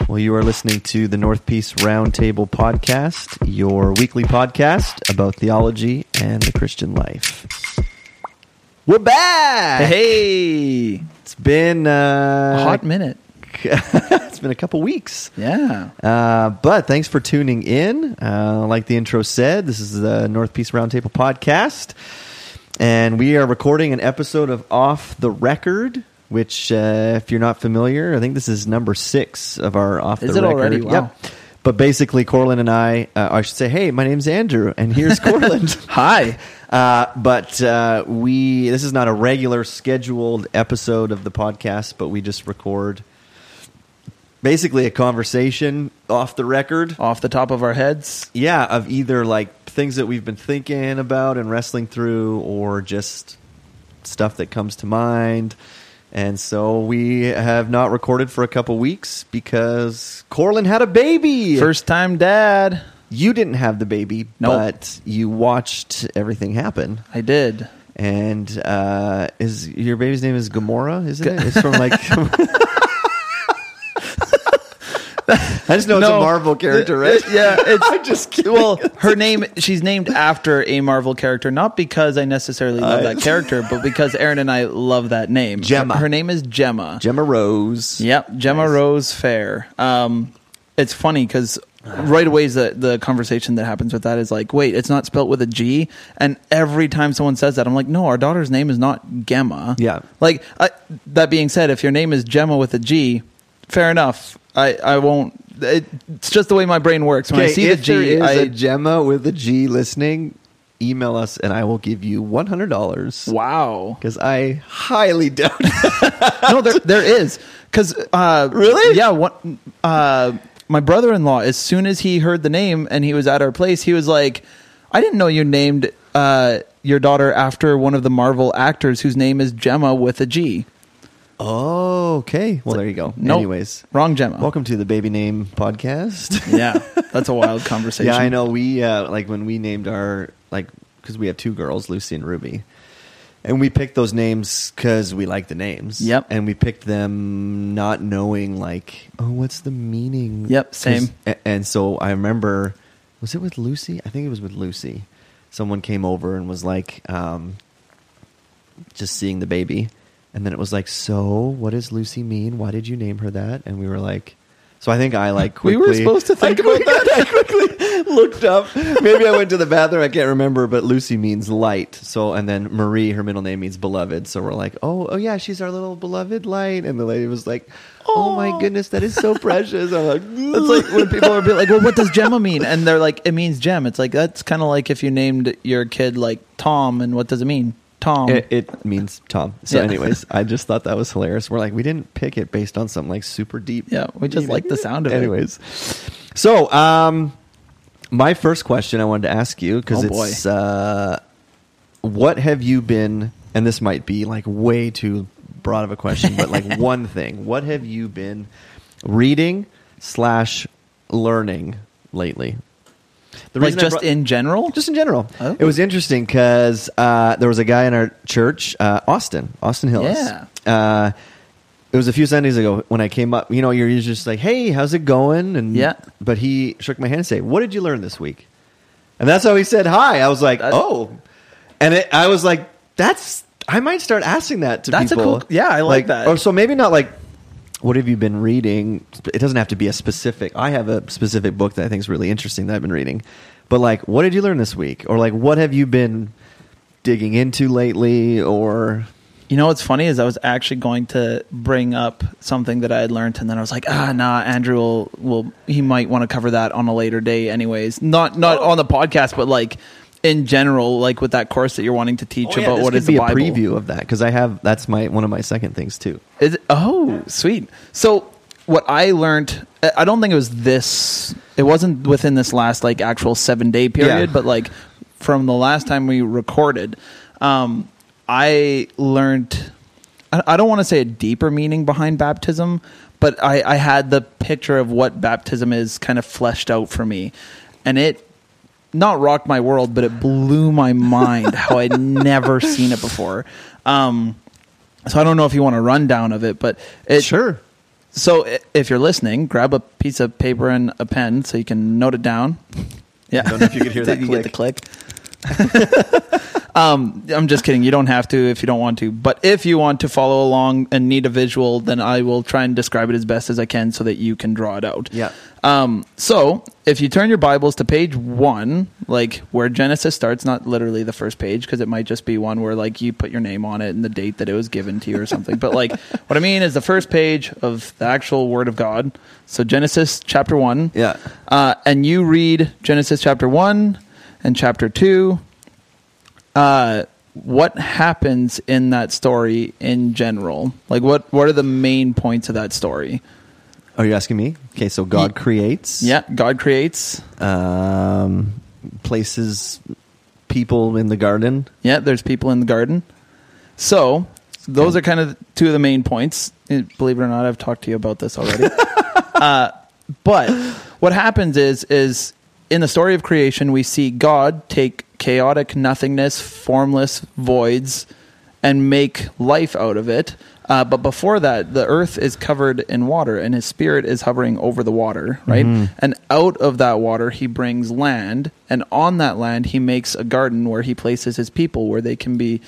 Well, you are listening to the North Peace Roundtable Podcast, your weekly podcast about theology and the Christian life. We're back! Hey! It's been a hot minute. It's been a couple weeks. Yeah. But thanks for tuning in. Like the intro said, this is the North Peace Roundtable Podcast. And we are recording an episode of Off the Record, which, if you're not familiar, I think this is number 6 of our Off the Record. Is it already? Wow. Yep. But basically, Corlin and I should say, hey, my name's Andrew, and here's Corlin. Hi. This is not a regular scheduled episode of the podcast, but we just record basically a conversation off the record. Off the top of our heads? Yeah, of either like things that we've been thinking about and wrestling through, or just stuff that comes to mind. And so we have not recorded for a couple weeks because Corlin had a baby. First time dad. You didn't have the baby, Nope. but you watched everything happen. I did. And is your baby's name is Gamora, isn't it? It's from like... I just know it's a Marvel character, right? Yeah, it's I'm just kidding. Well, she's named after a Marvel character, not because I necessarily love that character, but because Aaron and I love that name. Gemma. Her name is Gemma. Gemma Rose. Yep, Gemma Rose Fair. It's funny because right away the conversation that happens with that is like, wait, it's not spelled with a G? And every time someone says that, I'm like, no, our daughter's name is not Gemma. Yeah. Like, that being said, if your name is Gemma with a G, fair enough. I won't. It's just the way my brain works. When I see the G, there is a Gemma with a G listening, email us and I will give you $100. Wow. Because I highly doubt it. No, there is. Because really? Yeah. My brother-in-law, as soon as he heard the name and he was at our place, he was like, I didn't know you named your daughter after one of the Marvel actors whose name is Gemma with a G. Oh, okay. Well, there you go. Nope. Anyways. Wrong Gemma. Welcome to the Baby Name Podcast. Yeah. That's a wild conversation. Yeah, I know. We, when we named our, because we have 2 girls, Lucy and Ruby, and we picked those names because we like the names. Yep. And we picked them not knowing, what's the meaning? Yep, same. And so I remember, was it with Lucy? I think it was with Lucy. Someone came over and was just seeing the baby. And then it was like, so what does Lucy mean? Why did you name her that? And we were like, so I think I quickly... We were supposed to think about that. I quickly looked up. Maybe I went to the bathroom. I can't remember, but Lucy means light. So, and then Marie, her middle name means beloved. So we're like, oh yeah, she's our little beloved light. And the lady was like, oh my goodness, that is so precious. I'm like, it's like when people are like, well, what does Gemma mean? And they're like, it means gem. It's like, that's kind of like if you named your kid like Tom, and what does it mean? Tom. It means Tom. So Yeah. anyways, I just thought that was hilarious. We're like, we didn't pick it based on something super deep. Yeah, we just like the sound of it. Anyways. So, my first question I wanted to ask you, because it's, what have you been, and this might be way too broad of a question, but one thing, what have you been reading/learning lately? In general? Just in general. Oh. It was interesting because there was a guy in our church, Austin Hillis. Yeah. It was a few Sundays ago when I came up. You're usually just like, hey, how's it going? And yeah. But he shook my hand and said, what did you learn this week? And that's how he said hi. I was like, oh. And I was like, I might start asking that to people. Yeah, I like that. Or so maybe not what have you been reading? It doesn't have to be a specific. I have a specific book that I think is really interesting that I've been reading. But what did you learn this week? Or what have you been digging into lately? Or what's funny is I was actually going to bring up something that I had learned, and then I was like, Andrew he might want to cover that on a later day anyways. Not on the podcast, but in general, with that course that you're wanting to teach about what is the Bible. A preview of that, because that's one of my second things too. Is it? Oh, sweet. So what I learned, I don't think it wasn't within this last actual 7-day period, but from the last time we recorded, I learned, I don't want to say a deeper meaning behind baptism, but I had the picture of what baptism is kind of fleshed out for me, and it not rocked my world, but it blew my mind how I'd never seen it before. So I don't know if you want a rundown of it, but Sure. So if you're listening, grab a piece of paper and a pen so you can note it down. Yeah. I don't know if you could hear that You click. get the click. I'm just kidding. You don't have to if you don't want to. But if you want to follow along and need a visual, then I will try and describe it as best as I can so that you can draw it out. Yeah. So if you turn your Bibles to page 1, like where Genesis starts, not literally the first page, because it might just be one where like you put your name on it and the date that it was given to you or something. But like what I mean is the first page of the actual Word of God. So Genesis chapter 1. Yeah. And you read Genesis chapter 1 and chapter 2. What happens in that story in general? Like what are the main points of that story? Are you asking me? Okay, so God creates. Yeah, God creates. Places people in the garden. Yeah, there's people in the garden. So those are kind of two of the main points. Believe it or not, I've talked to you about this already. But what happens is in the story of creation, we see God take chaotic nothingness, formless voids, and make life out of it. But before that, the earth is covered in water, and his spirit is hovering over the water, right? Mm-hmm. And out of that water, he brings land, and on that land, he makes a garden where he places his people, where they can be,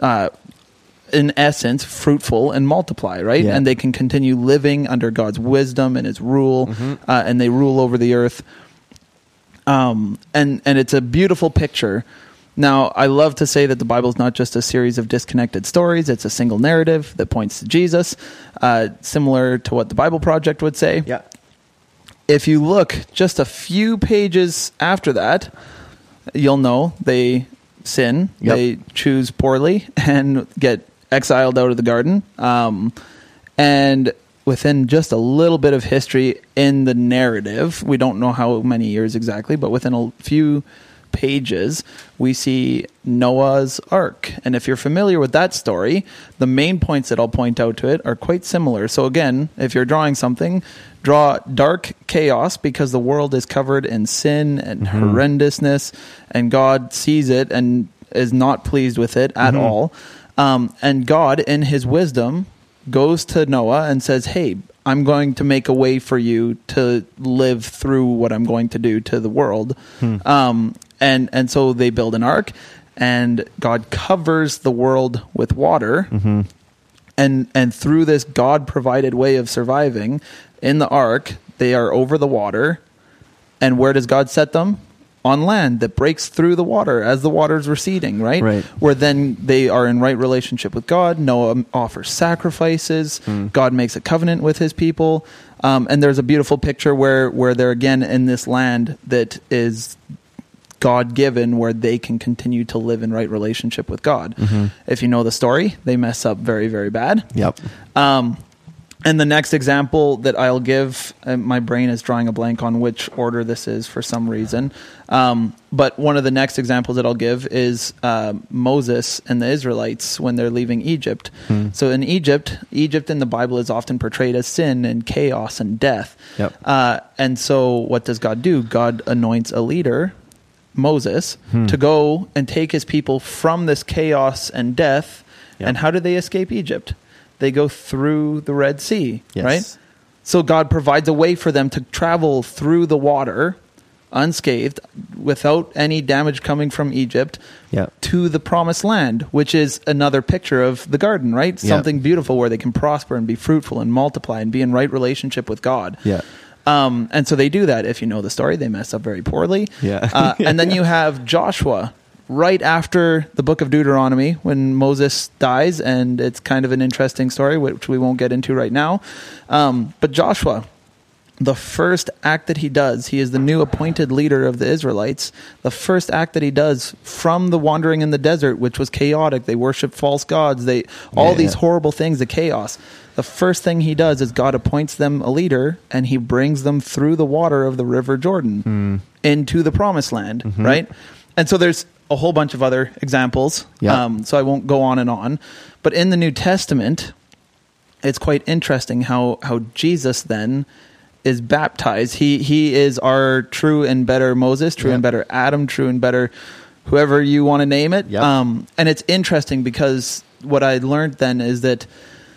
in essence, fruitful and multiply, right? Yeah. And they can continue living under God's wisdom and his rule, and they rule over the earth. And it's a beautiful picture. Now, I love to say that the Bible is not just a series of disconnected stories. It's a single narrative that points to Jesus, similar to what the Bible Project would say. Yeah. If you look just a few pages after that, you'll know they sin. Yep. They choose poorly and get exiled out of the garden. And within just a little bit of history in the narrative, we don't know how many years exactly, but within a few pages, we see Noah's Ark. And if you're familiar with that story, the main points that I'll point out to it are quite similar. So again, if you're drawing something, draw dark chaos because the world is covered in sin and horrendousness, and God sees it and is not pleased with it at all. And God, in his wisdom, goes to Noah and says, hey, I'm going to make a way for you to live through what I'm going to do to the world. And so they build an ark, and God covers the world with water. And through this God-provided way of surviving in the ark, they are over the water. And where does God set them? On land that breaks through the water as the water's receding, right? Where then they are in right relationship with God. Noah offers sacrifices. God makes a covenant with his people. And there's a beautiful picture where they're again in this land that is God-given, where they can continue to live in right relationship with God. If you know the story, they mess up very, very bad. Yep. And the next example that I'll give, my brain is drawing a blank on which order this is for some reason. But one of the next examples that I'll give is Moses and the Israelites when they're leaving Egypt. So in Egypt in the Bible is often portrayed as sin and chaos and death. Yep. And so what does God do? God anoints a leader, Moses, to go and take his people from this chaos and death. Yep. And how do they escape Egypt? They go through the Red Sea, Yes. right? So God provides a way for them to travel through the water unscathed, without any damage coming from Egypt, to the promised land, which is another picture of the garden, right? Something beautiful where they can prosper and be fruitful and multiply and be in right relationship with God. And so they do that. If you know the story, they mess up very poorly. And then you have Joshua right after the book of Deuteronomy when Moses dies, and it's kind of an interesting story, which we won't get into right now. But Joshua, the first act that he does, he is the new appointed leader of the Israelites. The first act that he does from the wandering in the desert, which was chaotic, they worshiped false gods, these horrible things, the chaos. The first thing he does is God appoints them a leader, and he brings them through the water of the River Jordan into the promised land, right? And so there's a whole bunch of other examples, so I won't go on and on. But in the New Testament, it's quite interesting how Jesus then is baptized. He is our true and better Moses, true and better Adam, true and better whoever you want to name it. And it's interesting because what I learned then is that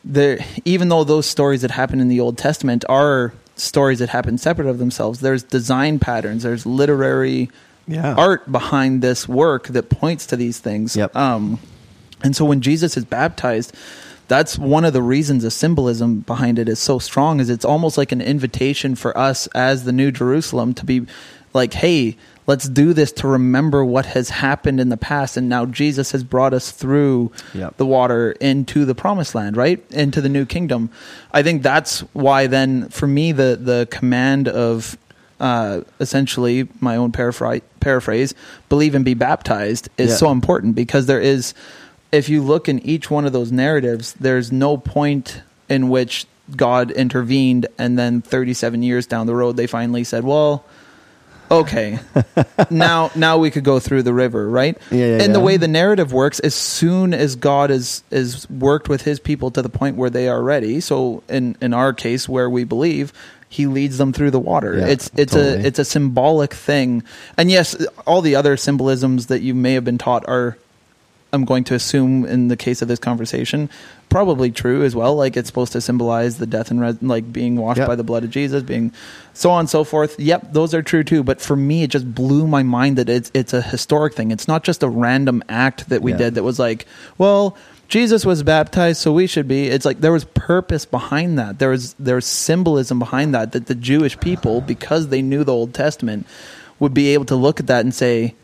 even though those stories that happen in the Old Testament are stories that happen separate of themselves, there's design patterns, there's literary art behind this work that points to these things. Yep. And so when Jesus is baptized, that's one of the reasons the symbolism behind it is so strong, is it's almost like an invitation for us as the New Jerusalem to be like, hey, let's do this to remember what has happened in the past. And now Jesus has brought us through the water into the promised land, right? Into the new kingdom. I think that's why then, for me, the command of essentially my own paraphrase, believe and be baptized, is so important, because there is, if you look in each one of those narratives, there's no point in which God intervened and then 37 years down the road they finally said, well, okay, now we could go through the river, right? The way the narrative works, as soon as God is worked with his people to the point where they are ready, so in our case where we believe, he leads them through the water. It's a symbolic thing. And yes, all the other symbolisms that you may have been taught are, I'm going to assume in the case of this conversation, probably true as well. Like, it's supposed to symbolize the death and like being washed by the blood of Jesus, being so on and so forth. Yep, those are true too. But for me, it just blew my mind that it's a historic thing. It's not just a random act that we did that was like, well, Jesus was baptized, so we should be. It's like there was purpose behind that. There was symbolism behind that the Jewish people, because they knew the Old Testament, would be able to look at that and say,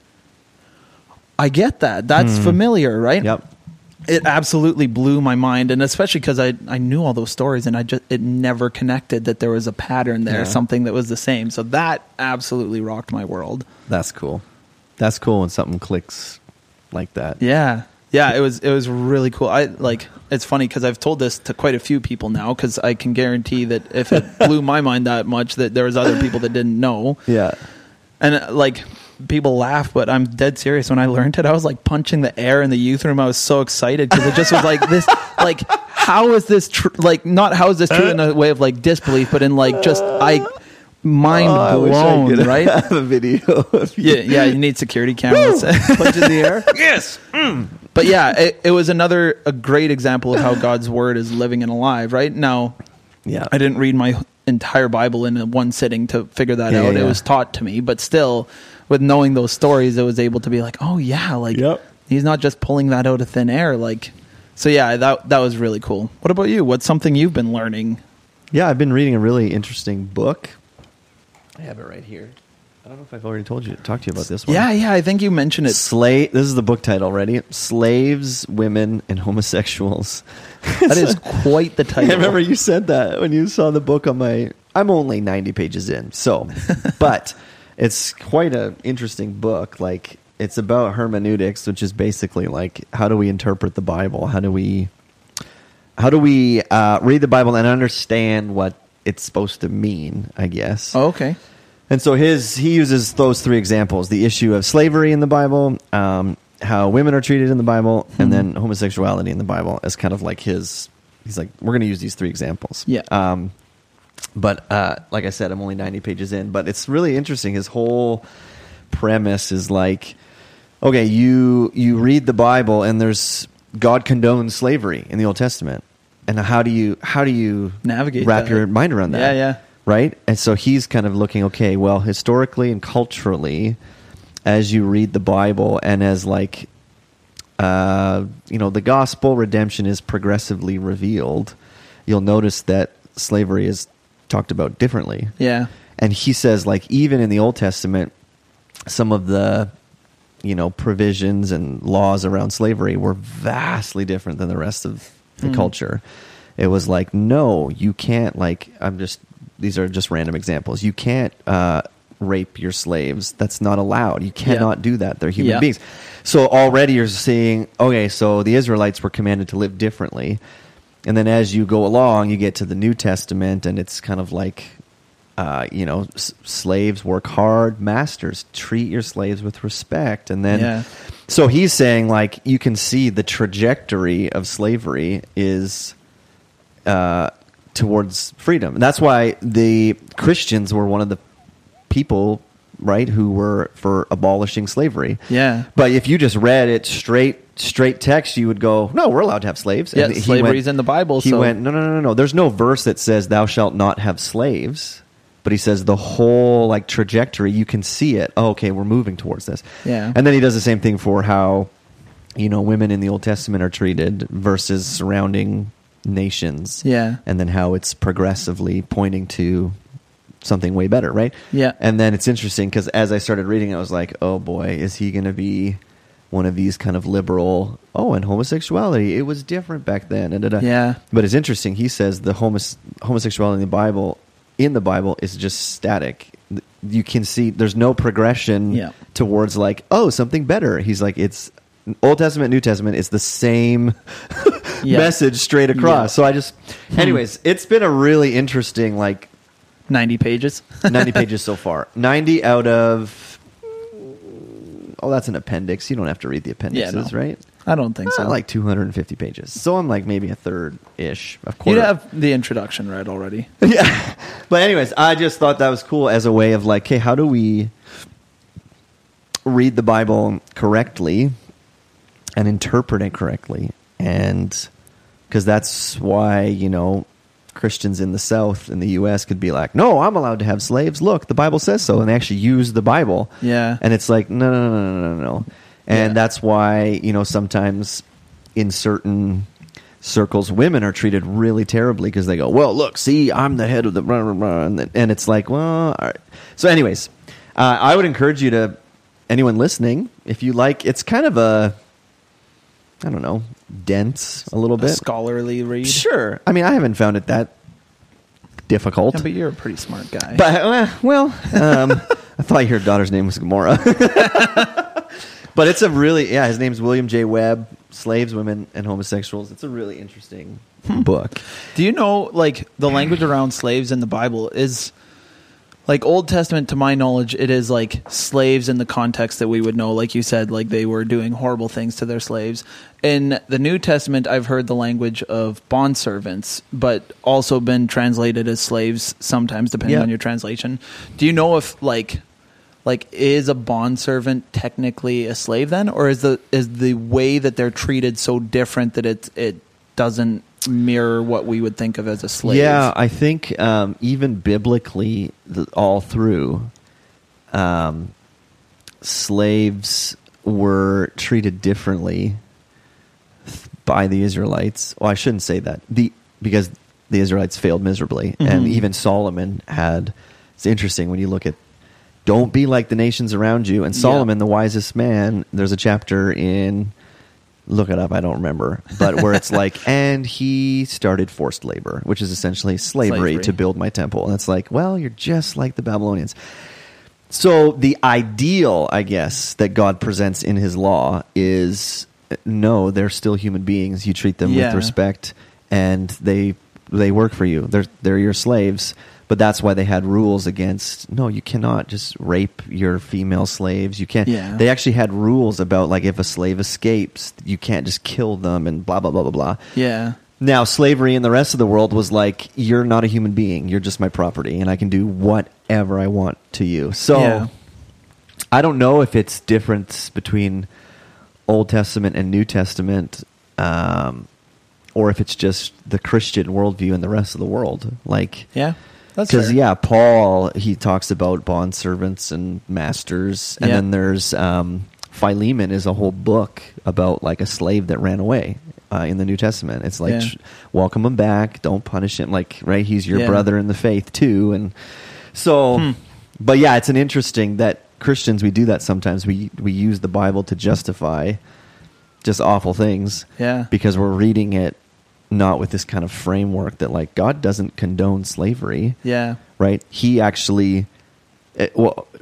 I get that. That's familiar, right? Yep. It absolutely blew my mind, and especially because I knew all those stories, and it never connected that there was a pattern there, something that was the same. So that absolutely rocked my world. That's cool. That's cool when something clicks like that. Yeah, it was really cool. It's funny because I've told this to quite a few people now, because I can guarantee that if it blew my mind that much, that there was other people that didn't know. Yeah, and people laugh, but I'm dead serious. When I learned it, I was like punching the air in the youth room. I was so excited because it just was like this, like, how is this true? Like, not how is this true in a way of like disbelief, but in like just mind blown, right? Have a video. Yeah, you need security cameras. Punch in the air. Yes. But yeah, it was a great example of how God's word is living and alive. Right now, I didn't read my entire Bible in one sitting to figure that out. It was taught to me, but still, with knowing those stories, it was able to be like, oh yeah, like he's not just pulling that out of thin air. Like, so yeah, that was really cool. What about you? What's something you've been learning? Yeah, I've been reading a really interesting book. I have it right here. I don't know if I've already talked to you about this one. Yeah, I think you mentioned it. This is the book title. Ready? Slaves, Women, and Homosexuals. That is quite the title. I remember you said that when you saw the book on my... I'm only 90 pages in, so... But it's quite an interesting book. Like, it's about hermeneutics, which is basically like, how do we interpret the Bible? How do we read the Bible and understand what it's supposed to mean, I guess. Oh, okay. And so he uses those three examples: the issue of slavery in the Bible, how women are treated in the Bible, and then homosexuality in the Bible as kind of like he's like, we're going to use these three examples. Yeah. But like I said, I'm only 90 pages in, but it's really interesting. His whole premise is like, okay, you read the Bible and there's God condones slavery in the Old Testament. And how do you navigate wrap your mind around that? Yeah. Right? And so he's kind of looking, okay, well, historically and culturally, as you read the Bible and as like, the gospel redemption is progressively revealed, you'll notice that slavery is talked about differently. Yeah. And he says, like, even in the Old Testament, some of the, provisions and laws around slavery were vastly different than the rest of the culture. It was like, no, you can't, like, these are just random examples. You can't rape your slaves. That's not allowed. You cannot do that. They're human beings. So already you're seeing, okay, so the Israelites were commanded to live differently. And then as you go along, you get to the New Testament, and it's kind of like, slaves work hard, masters treat your slaves with respect. And then, so he's saying, like, you can see the trajectory of slavery is towards freedom. And that's why the Christians were one of the people, right, who were for abolishing slavery. Yeah. But if you just read it straight straight text, you would go, no, we're allowed to have slaves. Yeah, And slavery's in the Bible. He went, no. There's no verse that says thou shalt not have slaves. But he says the whole like trajectory, you can see it. Oh, okay, we're moving towards this. Yeah. And then he does the same thing for how, women in the Old Testament are treated versus surrounding nations. Yeah. And then how it's progressively pointing to something way better, right? Yeah. And then it's interesting because as I started reading, I was like, oh boy, is he going to be one of these kind of liberal, and homosexuality, it was different back then. Yeah. But it's interesting. He says the homosexuality in the Bible is just static. You can see there's no progression towards like, something better. He's like, it's Old Testament, New Testament. It's the same message straight across. So anyways, it's been a really interesting, 90 pages. 90 pages so far. 90 out of... that's an appendix. You don't have to read the appendixes, right? I don't think so. Like 250 pages. So I'm like maybe a third-ish. Of course. You have the introduction read already. Yeah. But anyways, I just thought that was cool as a way of like, hey, how do we read the Bible correctly and interpret it correctly? And because that's why, Christians in the South, in the U.S., could be like, no, I'm allowed to have slaves. Look, the Bible says so. And they actually use the Bible. Yeah. And it's like, no. And that's why, sometimes in certain circles, women are treated really terribly because they go, well, look, see, I'm the head of the blah, blah, blah. And it's like, well, all right. So anyways, I would encourage you to, anyone listening, if you like, it's kind of a, I don't know, dense a little bit. A scholarly read. Sure. I mean, I haven't found it that difficult. Yeah, but you're a pretty smart guy. But, I thought your daughter's name was Gomorrah. But it's a really, his name's William J. Webb, Slaves, Women, and Homosexuals. It's a really interesting book. Do you know, the language around slaves in the Bible is, Old Testament, to my knowledge, it is, slaves in the context that we would know, like you said, they were doing horrible things to their slaves. In the New Testament, I've heard the language of bondservants, but also been translated as slaves sometimes, depending on your translation. Do you know if, is a bondservant technically a slave then, or is the way that they're treated so different that it doesn't mirror what we would think of as a slave? Yeah, I think even biblically, all through, slaves were treated differently by the Israelites. Well, I shouldn't say that because the Israelites failed miserably, and even Solomon had. It's interesting when you look at. Don't be like the nations around you. And Solomon, the wisest man, there's a chapter in, look it up, I don't remember, but where it's like, and he started forced labor, which is essentially slavery to build my temple. And it's like, well, you're just like the Babylonians. So the ideal, I guess, that God presents in his law is, no, they're still human beings. You treat them with respect, and they work for you. They're your slaves. But that's why they had rules against, no, you cannot just rape your female slaves. You can't. Yeah. They actually had rules about, if a slave escapes, you can't just kill them and blah, blah, blah, blah, blah. Yeah. Now, slavery in the rest of the world was like, you're not a human being. You're just my property, and I can do whatever I want to you. So I don't know if it's difference between Old Testament and New Testament, or if it's just the Christian worldview in the rest of the world. Because Paul, he talks about bond servants and masters, and then there's Philemon is a whole book about a slave that ran away in the New Testament. It's welcome him back, don't punish him, right? He's your brother in the faith too, and so. But it's an interesting that Christians, we do that sometimes. We use the Bible to justify just awful things, because we're reading it. Not with this kind of framework that God doesn't condone slavery. Yeah. Right. He actually, his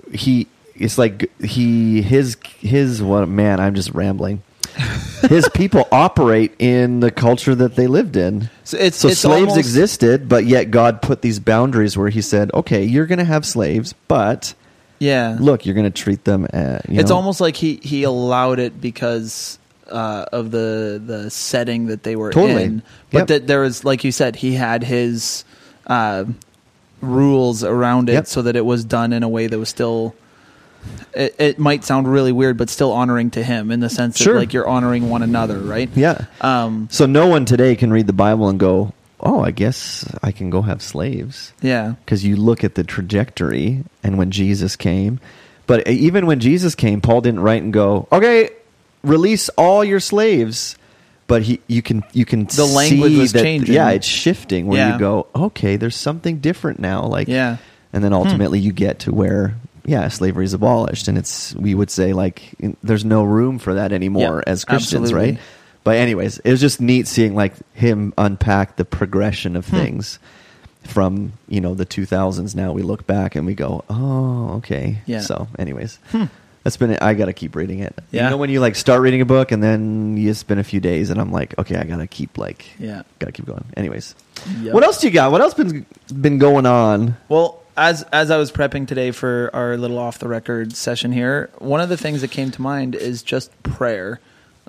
I'm just rambling. His people operate in the culture that they lived in. So slaves almost existed, but yet God put these boundaries where he said, okay, you're going to have slaves, but look, you're going to treat them. It's almost like he allowed it because of the setting that they were in, but that there was, like you said, he had his rules around it, so that it was done in a way that was still it might sound really weird, but still honoring to him in the sense that like you're honoring one another, right? Yeah. So no one today can read the Bible and go, oh, I guess I can go have slaves. Yeah. Because you look at the trajectory and when Jesus came. But even when Jesus came, Paul didn't write and go, okay, release all your slaves. But you can the language was changing. Yeah, it's shifting where you go, okay, there's something different now. Like, and then ultimately you get to where, slavery is abolished. And we would say, like, there's no room for that anymore as Christians, right? But anyways, it was just neat seeing like him unpack the progression of things from, the 2000s. Now we look back and we go, oh, okay. Yeah. So anyways, that's been it. I got to keep reading it. Yeah. You know, when you like start reading a book and then you spend a few days and I'm like, okay, I got to keep got to keep going. Anyways, what else do you got? What else been going on? Well, as I was prepping today for our little off the record session here, one of the things that came to mind is just prayer.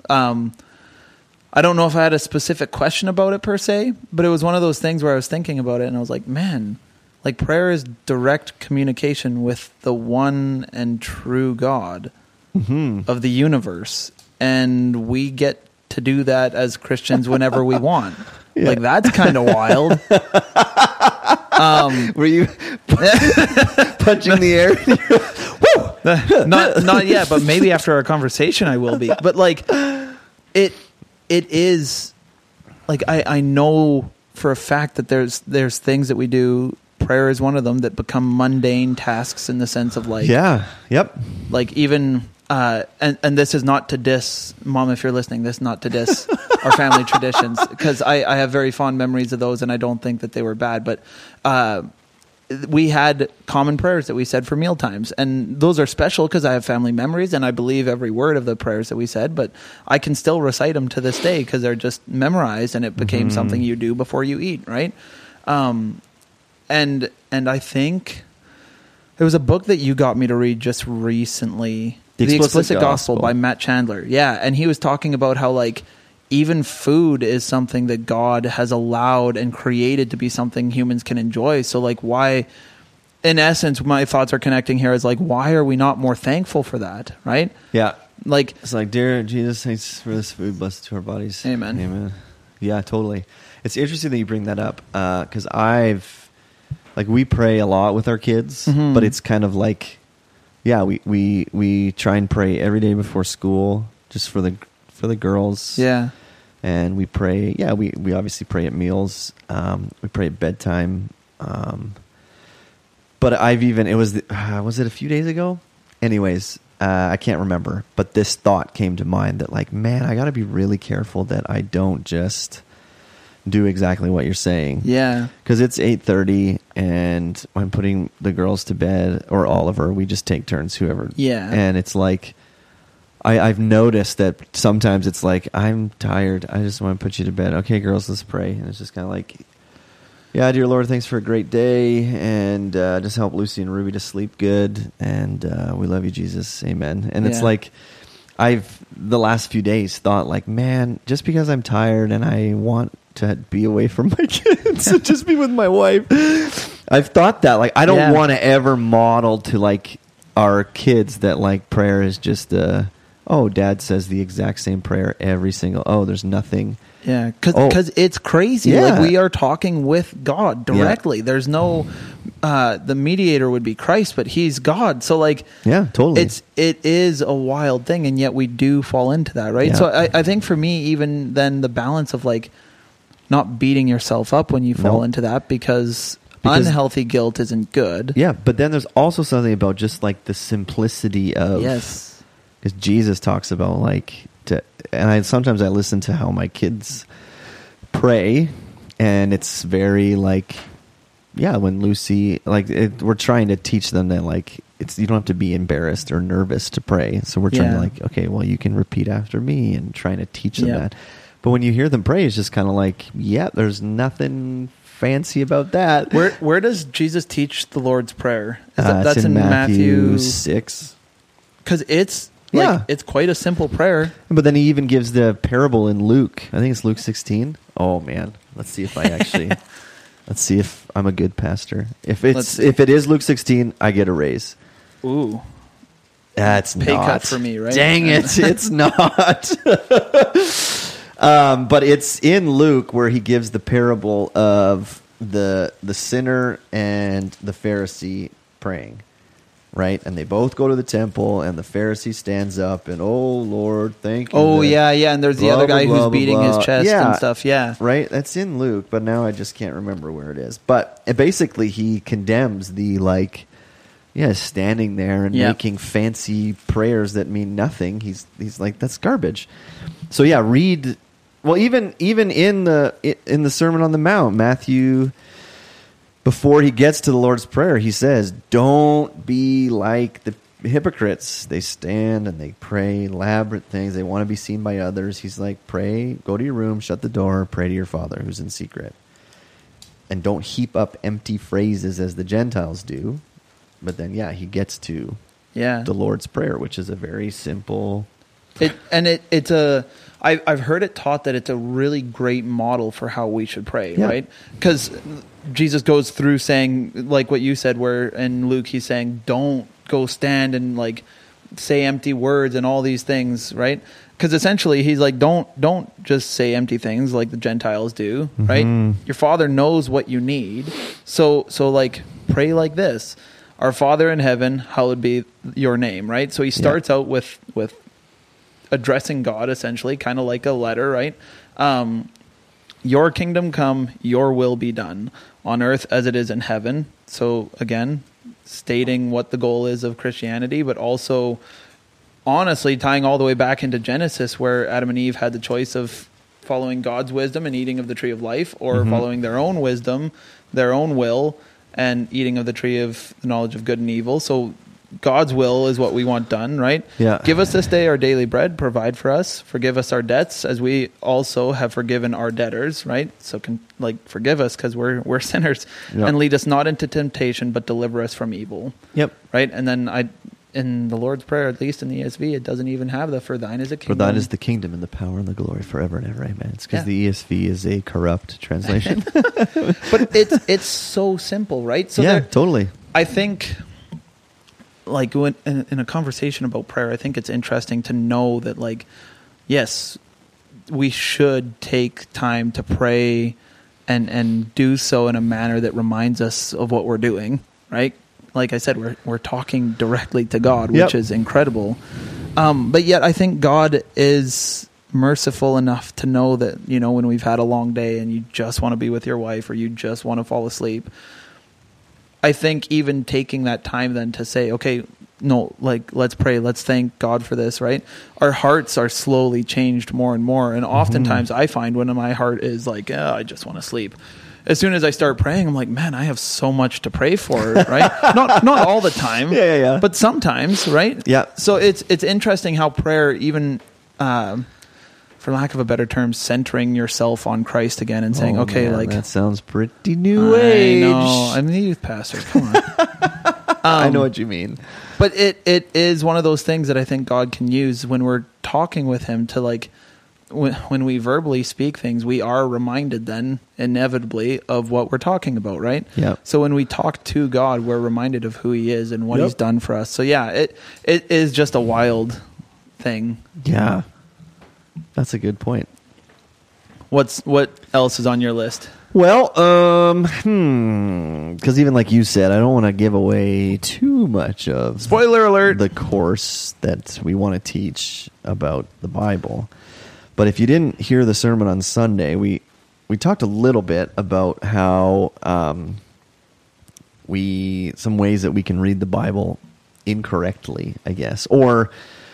I don't know if I had a specific question about it per se, but it was one of those things where I was thinking about it and I was like, man, like prayer is direct communication with the one and true God of the universe. And we get to do that as Christians whenever we want. Like that's kind of wild. Were you punching the air? Not yet, but maybe after our conversation I will be. But like it is like I know for a fact that there's things that we do. Prayer is one of them that become mundane tasks in the sense of like like even and this is not to diss Mom if you're listening. This is not to diss our family traditions because I have very fond memories of those and I don't think that they were bad. But we had common prayers that we said for meal times, and those are special because I have family memories and I believe every word of the prayers that we said, but I can still recite them to this day because they're just memorized and it became something you do before you eat, right? And I think there was a book that you got me to read just recently, The Explicit Gospel by Matt Chandler. Yeah, and he was talking about how like even food is something that God has allowed and created to be something humans can enjoy. So like why, in essence, my thoughts are connecting here is like, why are we not more thankful for that, right? Yeah. Like it's like, dear Jesus, thanks for this food, blessed to our bodies. Amen. Amen. Yeah, totally. It's interesting that you bring that up because we pray a lot with our kids, but it's kind of like, we try and pray every day before school just for the girls. Yeah. And we pray, we obviously pray at meals. We pray at bedtime. But was it a few days ago? Anyways, I can't remember. But this thought came to mind that like, man, I got to be really careful that I don't just do exactly what you're saying. Yeah. Because it's 8:30 and I'm putting the girls to bed, or Oliver, we just take turns, whoever. Yeah. And it's like, I've noticed that sometimes it's like, I'm tired. I just want to put you to bed. Okay, girls, let's pray. And it's just kind of like, yeah, dear Lord, thanks for a great day. And just help Lucy and Ruby to sleep good. And we love you, Jesus. Amen. And it's like, I've, the last few days, thought like, man, just because I'm tired and I want to be away from my kids and just be with my wife, I've thought that, like, I don't want to ever model to, like, our kids that, like, prayer is just Dad says the exact same prayer every single, there's nothing. Yeah, because it's crazy. Yeah. Like, we are talking with God directly. Yeah. There's no, the mediator would be Christ, but he's God. So, like, yeah, totally. It is a wild thing, and yet we do fall into that, right? Yeah. So I think for me, even then, the balance of, like, not beating yourself up when you fall into that because unhealthy guilt isn't good. Yeah, but then there's also something about just, like, the simplicity of... Yes. Because Jesus talks about, like... sometimes I listen to how my kids pray, and it's very, like... Yeah, when Lucy... Like, we're trying to teach them that, like... you don't have to be embarrassed or nervous to pray. So we're trying to, like... Okay, well, you can repeat after me, and trying to teach them that. But when you hear them pray, it's just kind of like... Yeah, there's nothing... fancy about that. Where does Jesus teach the Lord's Prayer? That's in Matthew 6. Because it's it's quite a simple prayer. But then he even gives the parable in Luke. I think it's Luke 16. Oh man, let's see if I actually let's see if I'm a good pastor. If it is Luke 16, I get a raise. Ooh. That's pay not. cut for me, right? Dang it, it's not. But it's in Luke where he gives the parable of the sinner and the Pharisee praying, right? And they both go to the temple, and the Pharisee stands up and, oh, Lord, thank you. Oh, yeah, and there's the other guy who's beating his chest and stuff, yeah. Right, that's in Luke, but now I just can't remember where it is. But basically he condemns the, standing there and making fancy prayers that mean nothing. He's like, that's garbage. So read. Well, even in the Sermon on the Mount, Matthew, before he gets to the Lord's Prayer, he says, "Don't be like the hypocrites. They stand and they pray elaborate things. They want to be seen by others." He's like, "Pray. Go to your room, shut the door, pray to your Father who's in secret, and don't heap up empty phrases as the Gentiles do." But then, he gets to the Lord's Prayer, which is a very simple. I've heard it taught that it's a really great model for how we should pray, right? Because Jesus goes through saying, like what you said, where in Luke he's saying, don't go stand and say empty words and all these things, right? Because essentially he's like, don't just say empty things like the Gentiles do, right? Your Father knows what you need, so pray like this: Our Father in heaven, hallowed be your name, right? So he starts out with addressing God, essentially, kind of like a letter, right? Your kingdom come, your will be done on earth as it is in heaven. So again, stating what the goal is of Christianity, but also honestly tying all the way back into Genesis, where Adam and Eve had the choice of following God's wisdom and eating of the tree of life, or following their own wisdom, their own will, and eating of the tree of the knowledge of good and evil. So God's will is what we want done, right? Yeah. Give us this day our daily bread, provide for us, forgive us our debts as we also have forgiven our debtors, right? So forgive us because we're sinners, and lead us not into temptation, but deliver us from evil. Yep. Right. And then in the Lord's Prayer, at least in the ESV, it doesn't even have the "For thine is a kingdom." For thine is the kingdom and the power and the glory forever and ever. Amen. It's because the ESV is a corrupt translation. But it's so simple, right? So totally. I think, when in a conversation about prayer, I think it's interesting to know that, yes, we should take time to pray and do so in a manner that reminds us of what we're doing, right? Like I said, we're talking directly to God, which is incredible. But yet I think God is merciful enough to know that, when we've had a long day and you just want to be with your wife or you just want to fall asleep, I think even taking that time then to say, okay, no, let's pray, let's thank God for this, right? Our hearts are slowly changed more and more. And oftentimes I find when my heart is I just want to sleep, as soon as I start praying, I'm like, man, I have so much to pray for, right? not all the time, but sometimes, right? Yeah. So it's interesting how prayer, even for lack of a better term, centering yourself on Christ again and saying, that sounds pretty new age. I know. I'm the youth pastor. Come on. I know what you mean. But it is one of those things that I think God can use when we're talking with him to when we verbally speak things, we are reminded then inevitably of what we're talking about, right? Yeah. So when we talk to God, we're reminded of who he is and what he's done for us. So it is just a wild thing. Yeah. That's a good point. What else is on your list? Well, because even like you said, I don't want to give away too much of spoiler alert the course that we want to teach about the Bible. But if you didn't hear the sermon on Sunday, we talked a little bit about how some ways that we can read the Bible incorrectly, I guess, or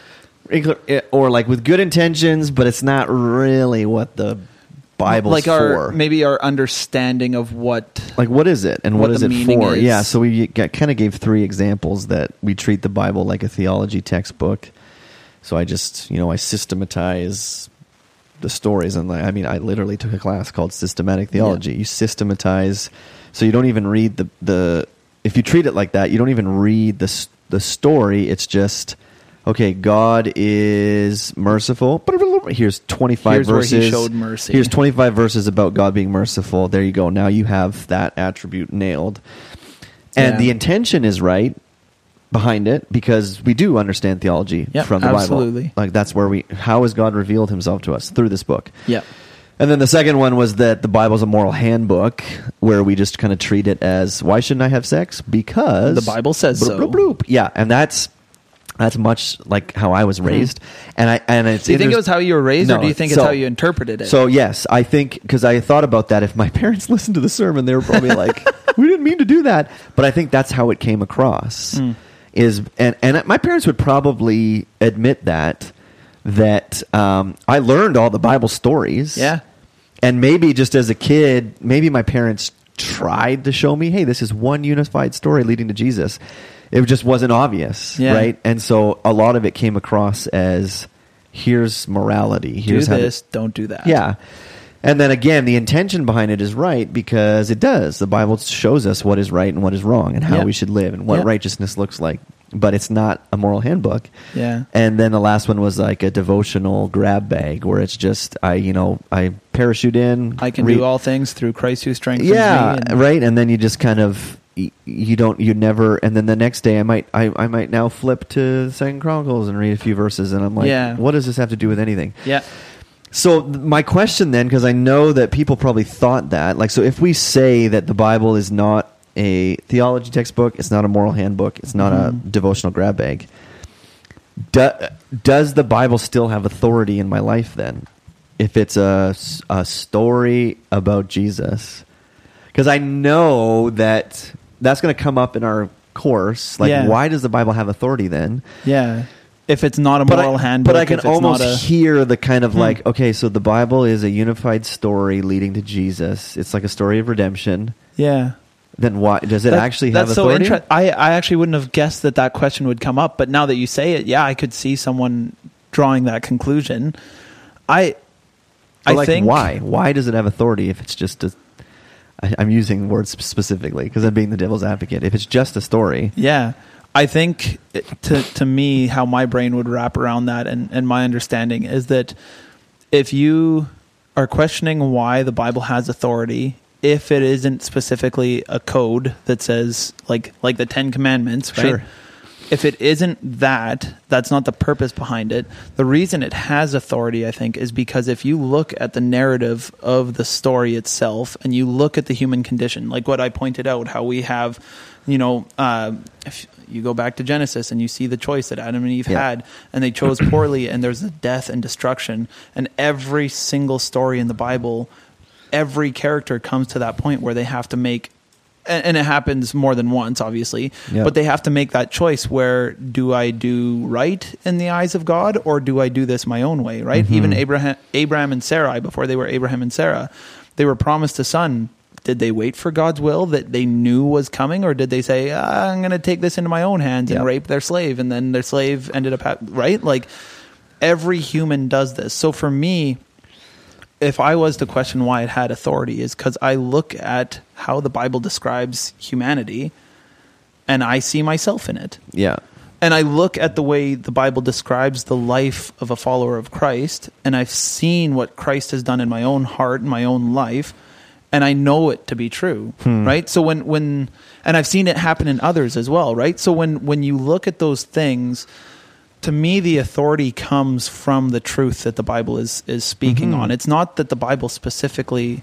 with good intentions, but it's not really what the Bible's for. Maybe our understanding of what is it and what is it for? Is. Yeah, so we kind of gave 3 examples that we treat the Bible like a theology textbook. So I just I systematize the stories, and I literally took a class called systematic theology. You systematize, so you don't even read the if you treat it like that, you don't even read the story. It's just, okay, God is merciful. Here's 25 verses. Where he showed mercy. Here's 25 verses about God being merciful. There you go. Now you have that attribute nailed. And the intention is right behind it because we do understand theology from the absolutely. Bible. Like that's where how has God revealed himself to us? Through this book. Yeah. And then the second one was that the Bible's a moral handbook where we just kind of treat it as, why shouldn't I have sex? Because the Bible says so. Bloop, bloop. Yeah, and that's much like how I was raised. And it's do you think it was how you were raised, or do you think it's how you interpreted it? So yes, I think, because I thought about that. If my parents listened to the sermon, they were probably like, we didn't mean to do that. But I think that's how it came across. And my parents would probably admit that I learned all the Bible stories. Yeah. And maybe just as a kid, maybe my parents tried to show me, hey, this is one unified story leading to Jesus. It just wasn't obvious, right? And so a lot of it came across as, here's morality. Here's do this, don't do that. Yeah. And then again, the intention behind it is right because it does. The Bible shows us what is right and what is wrong and how we should live and what righteousness looks like. But it's not a moral handbook. Yeah. And then the last one was like a devotional grab bag where it's just, I parachute in. I can do all things through Christ who strengthens me. Yeah, right. And then you just kind of, you never, and then the next day I might now flip to 2 Chronicles and read a few verses and I'm like, what does this have to do with anything? Yeah. So my question then, because I know that people probably thought that, like, so if we say that the Bible is not a theology textbook, it's not a moral handbook, it's not a devotional grab bag, does the Bible still have authority in my life then? If it's a story about Jesus? Because I know that's going to come up in our course. Like, why does the Bible have authority then? Yeah. If it's not a moral handbook. But I can almost hear the kind of like, okay, so the Bible is a unified story leading to Jesus. It's like a story of redemption. Yeah. Then why does it actually have authority? So I actually wouldn't have guessed that question would come up, but now that you say it, I could see someone drawing that conclusion. I think why does it have authority if it's just I'm using words specifically because I'm being the devil's advocate. If it's just a story. Yeah. I think to me, how my brain would wrap around that and my understanding is that if you are questioning why the Bible has authority, if it isn't specifically a code that says like the 10 Commandments, right? Sure. If it isn't that's not the purpose behind it. The reason it has authority, I think, is because if you look at the narrative of the story itself and you look at the human condition, like what I pointed out, how we have, if you go back to Genesis and you see the choice that Adam and Eve had, and they chose poorly, and there's the death and destruction, and every single story in the Bible, every character comes to that point where they have to make, and it happens more than once, obviously, but they have to make that choice where do I do right in the eyes of God, or do I do this my own way, right? Mm-hmm. Even Abraham and Sarai, before they were Abraham and Sarah, they were promised a son. Did they wait for God's will that they knew was coming, or did they say, I'm going to take this into my own hands and rape their slave, and then their slave ended up, right? Like, every human does this. So for me, if I was to question why it had authority, is because I look at how the Bible describes humanity and I see myself in it. Yeah. And I look at the way the Bible describes the life of a follower of Christ, and I've seen what Christ has done in my own heart, in my own life, and I know it to be true, right? So when and I've seen it happen in others as well, right? So when you look at those things, to me, the authority comes from the truth that the Bible is speaking on. It's not that the Bible specifically,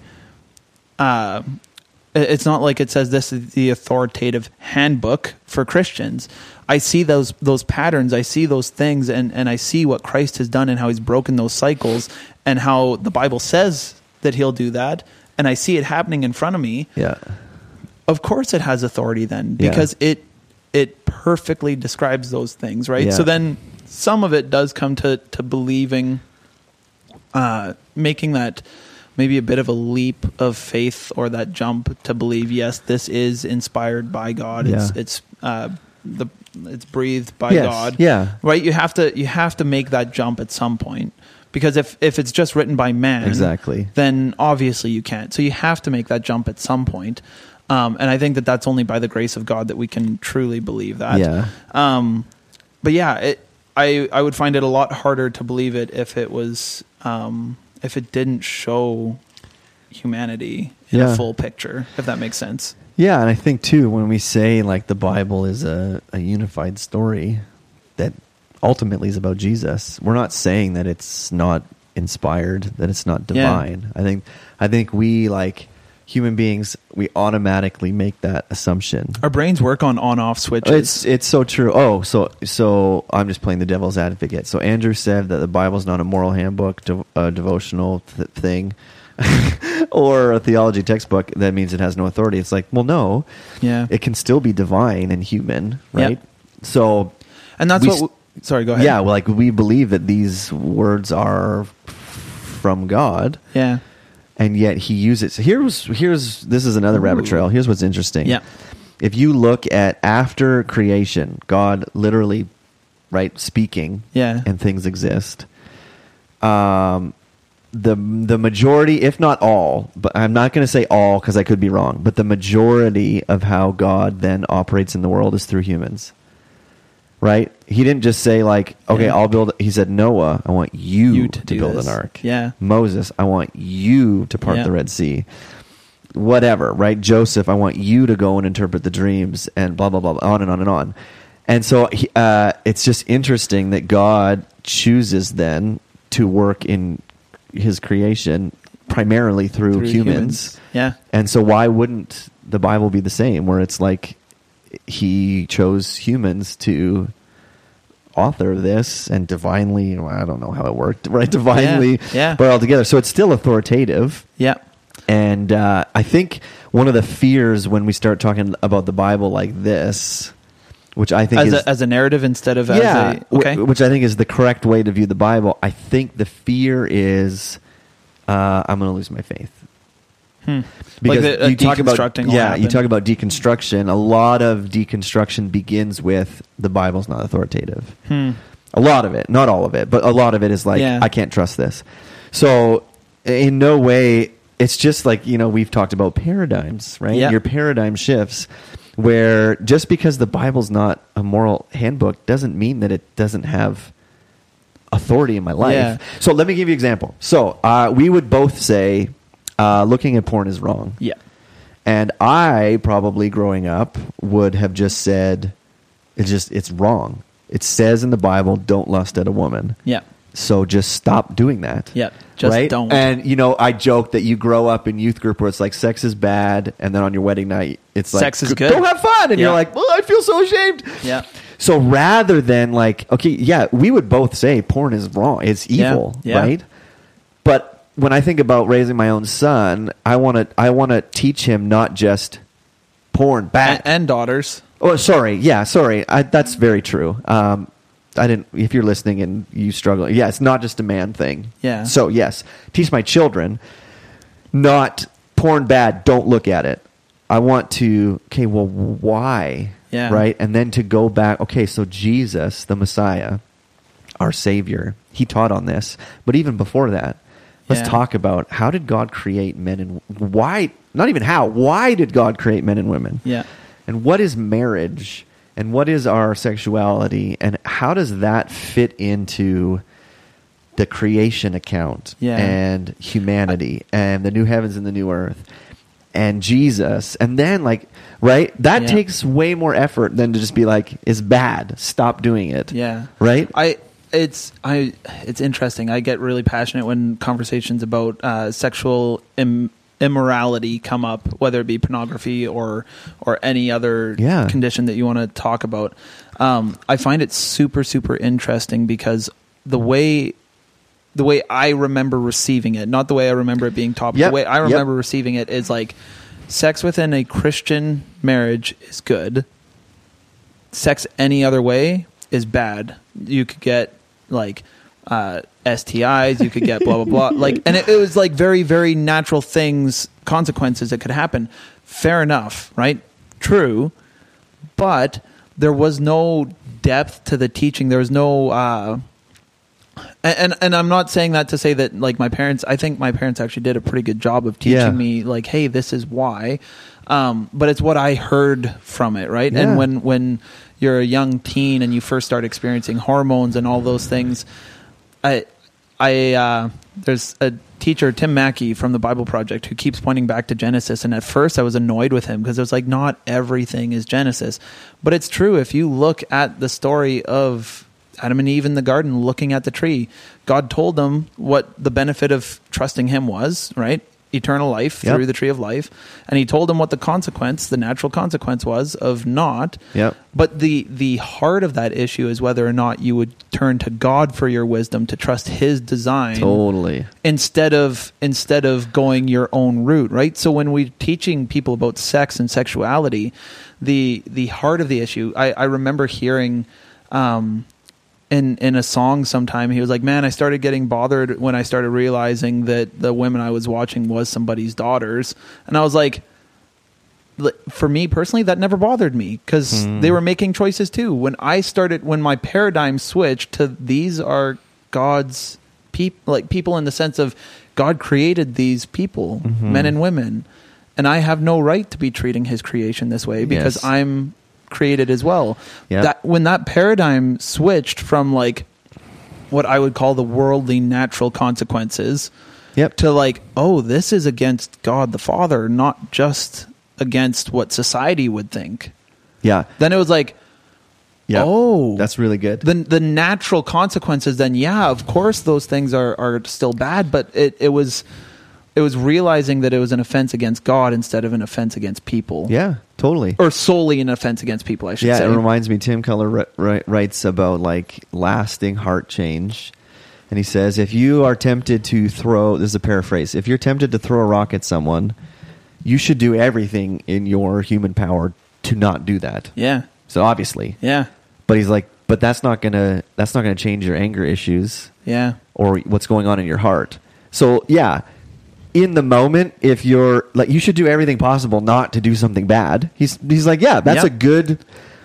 it's not like it says this is the authoritative handbook for Christians. I see those patterns, I see those things, and I see what Christ has done and how he's broken those cycles and how the Bible says that he'll do that. And I see it happening in front of me. Yeah. Of course it has authority then, because it perfectly describes those things, right? Yeah. So then some of it does come to believing, making that maybe a bit of a leap of faith, or that jump to believe, yes, this is inspired by God. Yeah. It's breathed by God. Yeah. Right? You have to make that jump at some point. Because if it's just written by man, then obviously you can't. So you have to make that jump at some point. And I think that's only by the grace of God that we can truly believe that. Yeah. But yeah, I would find it a lot harder to believe it if it was if it didn't show humanity in a full picture, if that makes sense. Yeah, and I think too when we say like the Bible is a unified story that ultimately is about Jesus, we're not saying that it's not inspired, that it's not divine. Yeah. I think we, like human beings, we automatically make that assumption. Our brains work on off switches. It's so true. Oh, so I'm just playing the devil's advocate. So Andrew said that the Bible's not a moral handbook, devotional thing, or a theology textbook. That means it has no authority. It's like, well, no. Yeah. It can still be divine and human, right? Yeah. So, and that's sorry, go ahead. Yeah, well, like we believe that these words are from God. Yeah. And yet he uses. This is another rabbit trail. Here's what's interesting. Yeah. If you look at after creation, God literally, right, speaking, and things exist. The majority, if not all, but I'm not going to say all because I could be wrong, but the majority of how God then operates in the world is through humans. Right? He didn't just say like, okay, I'll build. He said, Noah, I want you to build an ark. Yeah. Moses, I want you to part the Red Sea. Whatever, right? Joseph, I want you to go and interpret the dreams, and blah, blah, blah, on and on and on. And so it's just interesting that God chooses then to work in his creation primarily through humans. Yeah. And so why wouldn't the Bible be the same, where it's like he chose humans to author this and divinely, well, I don't know how it worked, right? Divinely brought it all together. So it's still authoritative. Yeah. And I think one of the fears when we start talking about the Bible like this, which I think as a narrative instead of which I think is the correct way to view the Bible. I think the fear is I'm going to lose my faith. Because like you talk about you talk about deconstruction. A lot of deconstruction begins with the Bible's not authoritative. A lot of it, not all of it, but a lot of it is like I can't trust this. So in no way, it's just like, we've talked about paradigms, right? Yeah. Your paradigm shifts, where just because the Bible's not a moral handbook doesn't mean that it doesn't have authority in my life. Yeah. So let me give you an example. So we would both say looking at porn is wrong. Yeah. And I probably growing up would have just said it's wrong. It says in the Bible, don't lust at a woman. Yeah. So just stop doing that. Yeah. Just right? don't. And I joke that you grow up in youth group where it's like sex is bad, and then on your wedding night it's like sex is good. Go have fun, and you're like, well, I feel so ashamed. Yeah. So rather than like, okay, we would both say porn is wrong. It's evil, right? But when I think about raising my own son, I want to teach him not just porn bad and daughters. Oh, sorry. Yeah, sorry. That's very true. I didn't. If you're listening and you struggle, it's not just a man thing. Yeah. So yes, teach my children not porn bad. Don't look at it. I want to. Okay, well, why? Yeah. Right, and then to go back. Okay, so Jesus, the Messiah, our Savior, he taught on this. But even before that, let's talk about how did God create men and why? Not even how. Why did God create men and women? Yeah. And what is marriage? And what is our sexuality? And how does that fit into the creation account and humanity and the new heavens and the new earth and Jesus? And then that takes way more effort than to just be like, it's bad. Stop doing it. Yeah. Right? It's interesting. I get really passionate when conversations about sexual immorality come up, whether it be pornography or any other condition that you want to talk about. I find it super, super interesting because the way I remember receiving it, not the way I remember it being taught, but the way I remember receiving it is like sex within a Christian marriage is good. Sex any other way is bad. You could get like STIs, you could get blah blah blah, and it was like very, very natural consequences that could happen. Fair enough, right? True, but there was no depth to the teaching. There was no and I'm not saying that to say that like my parents. I think my parents actually did a pretty good job of teaching me like, hey, this is why. But it's what I heard from it, right? And when you're a young teen and you first start experiencing hormones and all those things, I there's a teacher, Tim Mackey from the Bible Project, who keeps pointing back to Genesis. And at first I was annoyed with him because it was like, not everything is Genesis. But it's true. If you look at the story of Adam and Eve in the garden, looking at the tree, God told them what the benefit of trusting him was, right? Eternal life through the tree of life. And he told them what the natural consequence was of not. Yep. But the heart of that issue is whether or not you would turn to God for your wisdom, to trust his design. Totally. Instead of going your own route, right? So when we're teaching people about sex and sexuality, the heart of the issue, I remember hearing in a song sometime, he was like, man, I started getting bothered when I started realizing that the women I was watching was somebody's daughters. And I was like, for me personally, that never bothered me because they were making choices too. When my paradigm switched to these are God's people in the sense of God created these people, men and women, and I have no right to be treating his creation this way because I'm created as well. That when that paradigm switched from like what I would call the worldly natural consequences to like, oh, this is against God the Father, not just against what society would think. Then it was like, oh, that's really good. The natural consequences then, of course those things are still bad, but it was realizing that it was an offense against God instead of an offense against people. Yeah, totally. Or solely an offense against people, I should say. Yeah, it reminds me, Tim Keller writes about like lasting heart change. And he says, if you are tempted to throw, this is a paraphrase, if you're tempted to throw a rock at someone, you should do everything in your human power to not do that. Yeah. So obviously. Yeah. But he's like, but that's not gonna change your anger issues. Yeah. Or what's going on in your heart. So yeah. In the moment, if you're like, you should do everything possible not to do something bad. He's like, yeah, that's a good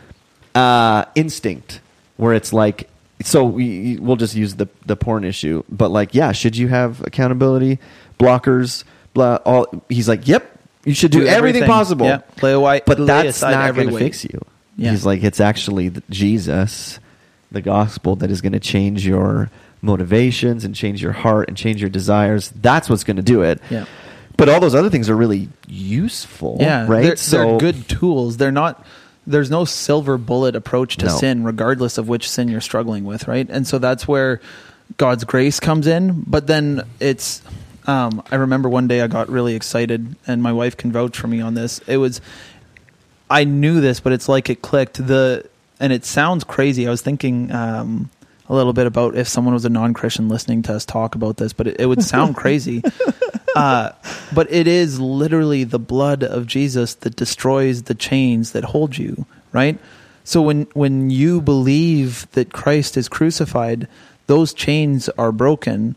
instinct where it's like, so we'll just use the porn issue, but like, yeah, should you have accountability blockers? He's like, yep, you should do everything possible. Yep. But that's not going to fix you. Yeah. He's like, it's actually Jesus, the gospel, that is going to change your motivations and change your heart and change your desires. That's what's going to do it. Yeah. But all those other things are really useful. Yeah, right. They're good tools. They're not. There's no silver bullet approach to sin, regardless of which sin you're struggling with, right? And so that's where God's grace comes in. But then it's. I remember one day I got really excited, and my wife can vouch for me on this. I knew this, but it's like it clicked. And it sounds crazy. I was thinking. A little bit about if someone was a non-Christian listening to us talk about this, but it would sound crazy. But it is literally the blood of Jesus that destroys the chains that hold you, right? So when you believe that Christ is crucified, those chains are broken.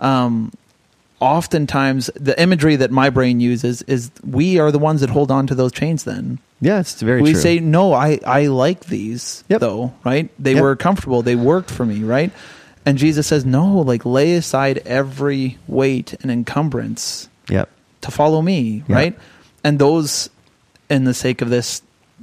Oftentimes, the imagery that my brain uses is we are the ones that hold on to those chains then. Yeah, it's very true. We say, no, I like these, though, right? They were comfortable. They worked for me, right? And Jesus says, no, like lay aside every weight and encumbrance to follow me, right? And those, in the sake of this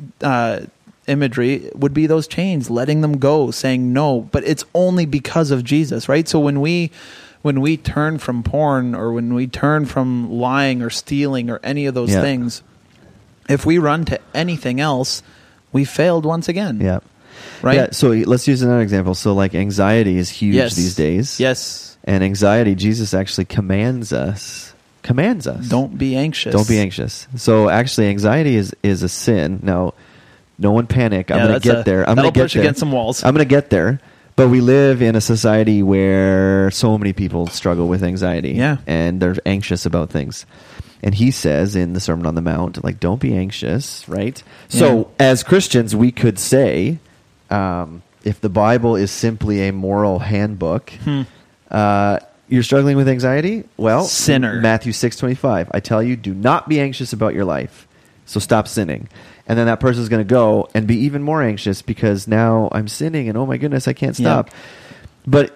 imagery, would be those chains, letting them go, saying no. But it's only because of Jesus, right? So when we turn from porn or when we turn from lying or stealing or any of those things, if we run to anything else, we failed once again. Yeah. Right? Yeah, so let's use another example. So like anxiety is huge these days. Yes. And anxiety, Jesus actually commands us. Don't be anxious. Don't be anxious. So actually anxiety is a sin. Now, no one panic. I'm going to get there. That'll push against some walls. I'm going to get there. But we live in a society where so many people struggle with anxiety. Yeah. And they're anxious about things. And he says in the Sermon on the Mount, like, don't be anxious, right? Yeah. So as Christians, we could say, if the Bible is simply a moral handbook, you're struggling with anxiety? Well, sinner. Matthew 6:25, I tell you, do not be anxious about your life. So stop sinning. And then that person's going to go and be even more anxious because now I'm sinning and oh my goodness, I can't stop. Yeah. But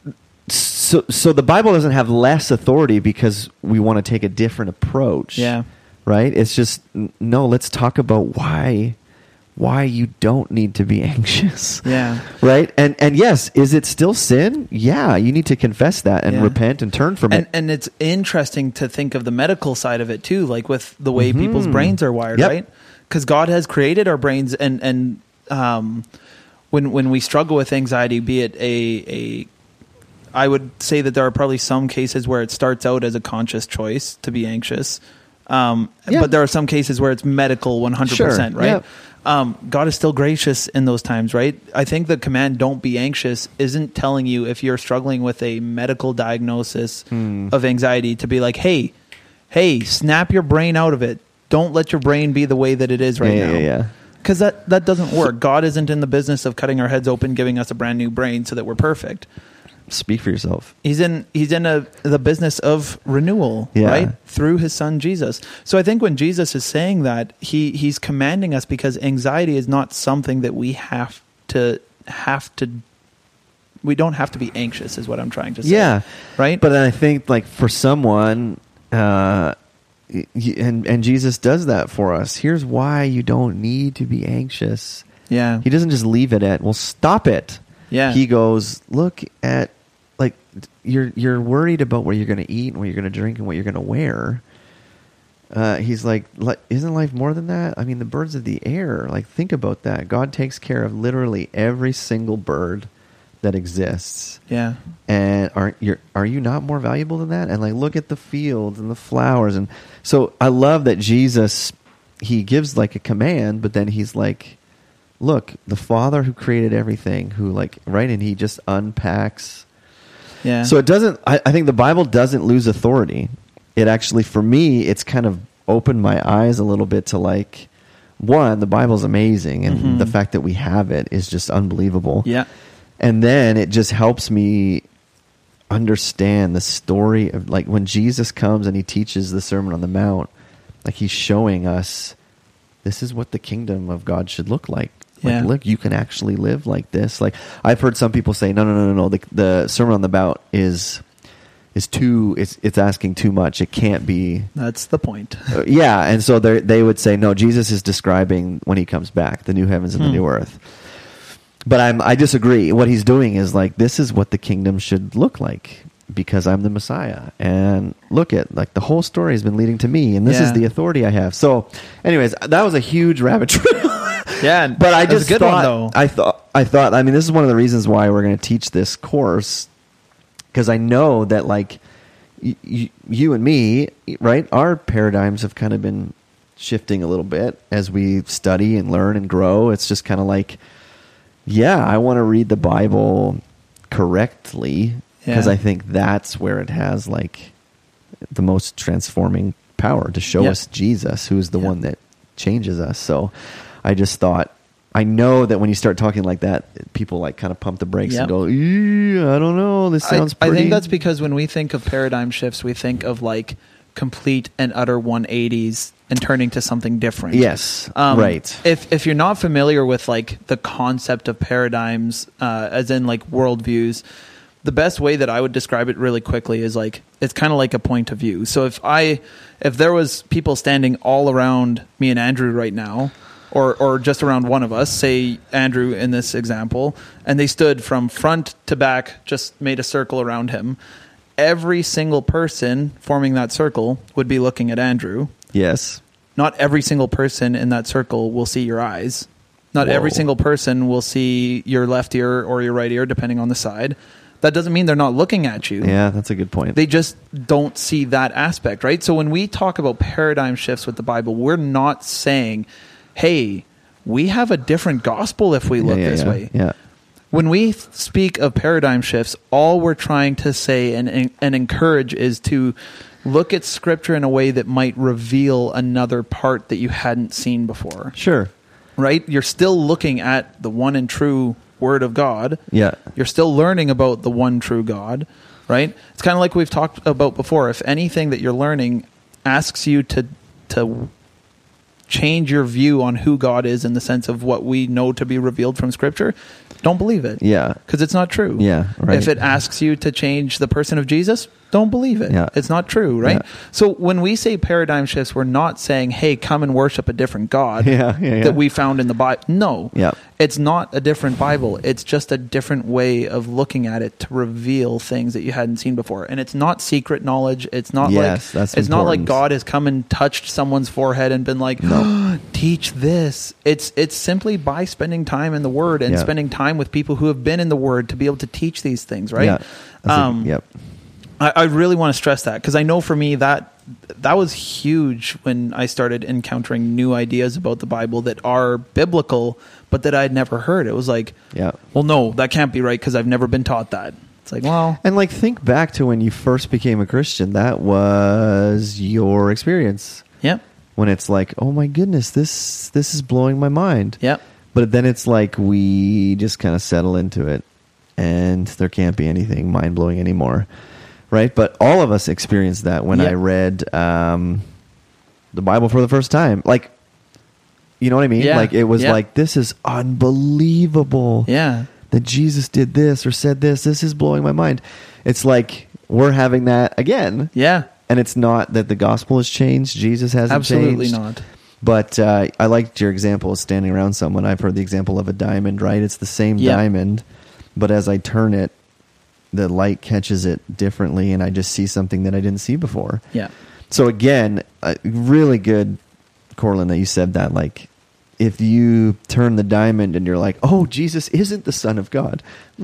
so the Bible doesn't have less authority because we want to take a different approach. Yeah. Right? It's just, no, let's talk about why why you don't need to be anxious. Yeah. Right? And yes, is it still sin? Yeah, you need to confess that and repent and turn from it. And it's interesting to think of the medical side of it too, like with the way people's brains are wired, right? Because God has created our brains, and when we struggle with anxiety, be it I would say that there are probably some cases where it starts out as a conscious choice to be anxious. But there are some cases where it's medical 100%, right? Yep. God is still gracious in those times, right? I think the command, don't be anxious, isn't telling you if you're struggling with a medical diagnosis of anxiety to be like, hey, snap your brain out of it. Don't let your brain be the way that it is right now. Yeah. Because that doesn't work. God isn't in the business of cutting our heads open, giving us a brand new brain so that we're perfect. Speak for yourself. He's in the business of renewal, right? Through his son Jesus. So I think when Jesus is saying that, he's commanding us because anxiety is not something that we we don't have to be anxious, is what I'm trying to say. Yeah. Right? But I think like for someone, and Jesus does that for us. Here's why you don't need to be anxious. Yeah. He doesn't just leave it at, well, stop it. Yeah. He goes, look at, like, you're worried about what you're going to eat and what you're going to drink and what you're going to wear. He's like, isn't life more than that? I mean, the birds of the air, like, think about that. God takes care of literally every single bird that exists. Yeah. And are you not more valuable than that? And like, look at the fields and the flowers. And so I love that Jesus, he gives like a command, but then he's like, look, the Father who created everything, who like, right? And he just unpacks. Yeah. So it doesn't, I think the Bible doesn't lose authority. It actually, for me, it's kind of opened my eyes a little bit to like, one, the Bible's amazing. And the fact that we have it is just unbelievable. Yeah. And then it just helps me understand the story of like when Jesus comes and he teaches the Sermon on the Mount, like he's showing us this is what the kingdom of God should look like. Like, look, you can actually live like this. Like I've heard some people say, no. The Sermon on the Mount is too. It's asking too much. It can't be. That's the point. Yeah, and so they would say, no, Jesus is describing when he comes back, the new heavens and the new earth. But I disagree. What he's doing is like, this is what the kingdom should look like because I'm the Messiah. And look at, like, the whole story has been leading to me, and this is the authority I have. So, anyways, that was a huge rabbit trail. Yeah, but I just good thought, one, though. I thought, I mean, this is one of the reasons why we're going to teach this course, because I know that, like, you and me, right, our paradigms have kind of been shifting a little bit as we study and learn and grow. It's just kind of like, yeah, I want to read the Bible correctly because I think that's where it has like the most transforming power to show us Jesus, who's the one that changes us. So I just thought, I know that when you start talking like that, people like kind of pump the brakes and go, I don't know, this sounds pretty. I think that's because when we think of paradigm shifts, we think of like complete and utter 180s and turning to something different. Yes, right. If you're not familiar with like the concept of paradigms, as in like worldviews, the best way that I would describe it really quickly is like, it's kind of like a point of view. So if there was people standing all around me and Andrew right now, or just around one of us, say Andrew in this example, and they stood from front to back, just made a circle around him, every single person forming that circle would be looking at Andrew. Yes. Not every single person in that circle will see your eyes. Not every single person will see your left ear or your right ear, depending on the side. That doesn't mean they're not looking at you. Yeah, that's a good point. They just don't see that aspect, right? So when we talk about paradigm shifts with the Bible, we're not saying, hey, we have a different gospel if we look this way. Yeah. When we speak of paradigm shifts, all we're trying to say and encourage is to look at Scripture in a way that might reveal another part that you hadn't seen before. Sure. Right? You're still looking at the one and true Word of God. Yeah. You're still learning about the one true God, right? It's kind of like we've talked about before. If anything that you're learning asks you to change your view on who God is in the sense of what we know to be revealed from Scripture, don't believe it. Yeah. Because it's not true. Yeah, right. If it asks you to change the person of Jesus, don't believe it. Yeah. It's not true, right? Yeah. So when we say paradigm shifts, we're not saying, hey, come and worship a different God Yeah. that we found in the Bible. No. Yeah. It's not a different Bible. It's just a different way of looking at it to reveal things that you hadn't seen before. And it's not secret knowledge. It's not not like God has come and touched someone's forehead and been like, No. teach this. It's simply by spending time in the Word and spending time with people who have been in the Word to be able to teach these things, right? Yeah. Yep. I really want to stress that, because I know for me that was huge when I started encountering new ideas about the Bible that are biblical, but that I'd never heard. It was like, well, no, that can't be right because I've never been taught that. It's like, well... And like, think back to when you first became a Christian. That was your experience. Yep. When it's like, oh my goodness, this is blowing my mind. Yep. But then it's like we just kind of settle into it, and there can't be anything mind-blowing anymore. Right? But all of us experienced that when I read the Bible for the first time. Like, you know what I mean? Yeah. Like, it was like, this is unbelievable. Yeah. That Jesus did this or said this. This is blowing my mind. It's like we're having that again. Yeah. And it's not that the gospel has changed. Jesus hasn't Absolutely changed. not. But I liked your example of standing around someone. I've heard the example of a diamond, right? It's the same diamond, but as I turn it, the light catches it differently, and I just see something that I didn't see before. Yeah. So again, really good, Corlin, that you said that. Like, if you turn the diamond and you're like, oh, Jesus isn't the Son of God,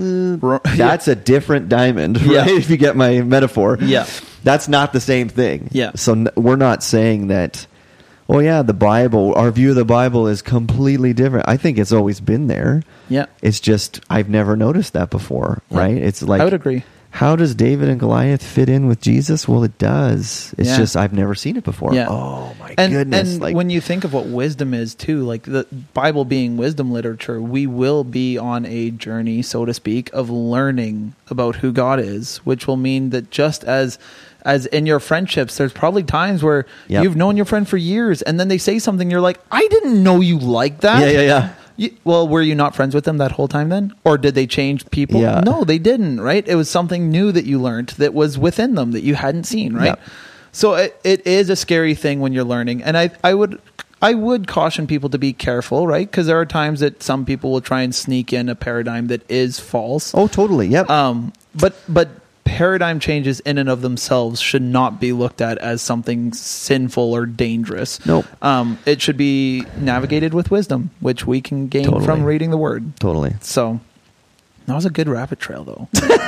that's a different diamond, right? If you get my metaphor. Yeah. That's not the same thing. Yeah. So we're not saying that, oh yeah, the Bible, our view of the Bible is completely different. I think it's always been there. Yeah. It's just, I've never noticed that before, right? It's like, I would agree. How does David and Goliath fit in with Jesus? Well, it does. It's just, I've never seen it before. Yeah. Oh my goodness. And like, when you think of what wisdom is too, like the Bible being wisdom literature, we will be on a journey, so to speak, of learning about who God is, which will mean that just as in your friendships, there's probably times where you've known your friend for years and then they say something, you're like, I didn't know you like that. Yeah. Well, were you not friends with them that whole time then? Or did they change people? Yeah. No, they didn't, right? It was something new that you learned that was within them that you hadn't seen, right? Yeah. So it is a scary thing when you're learning. And I would caution people to be careful, right? Because there are times that some people will try and sneak in a paradigm that is false. Oh, totally. Yep. But paradigm changes in and of themselves should not be looked at as something sinful or dangerous. Nope. It should be navigated with wisdom, which we can gain from reading the Word. Totally. So that was a good rabbit trail, though.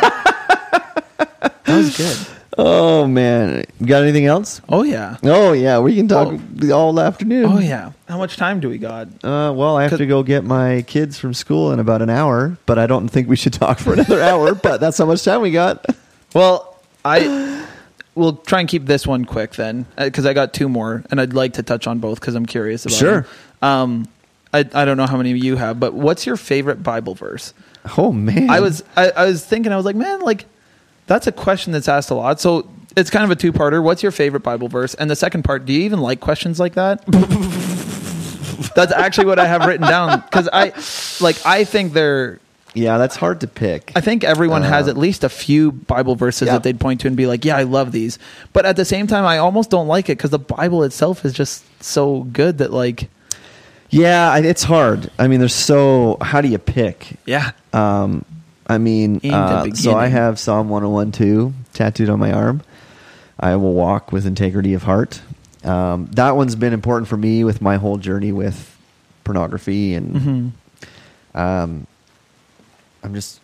That was good. Oh, man. You got anything else? Oh, yeah. Oh, yeah. We can talk all afternoon. Oh, yeah. How much time do we got? Well, I have to go get my kids from school in about an hour, but I don't think we should talk for another hour, but that's how much time we got. Well, we'll try and keep this one quick then, because I got two more, and I'd like to touch on both because I'm curious about them. I don't know how many of you have, but what's your favorite Bible verse? Oh, man. I was thinking, I was like, man, like, that's a question that's asked a lot. So it's kind of a two-parter. What's your favorite Bible verse? And the second part, do you even like questions like that? That's actually what I have written down, because I think they're... Yeah, that's hard to pick. I think everyone has at least a few Bible verses that they'd point to and be like, yeah, I love these. But at the same time, I almost don't like it because the Bible itself is just so good that, like... Yeah, it's hard. I mean, how do you pick? Yeah. I mean, so I have Psalm 101:2 tattooed on my arm. I will walk with integrity of heart. That one's been important for me with my whole journey with pornography and... I'm just,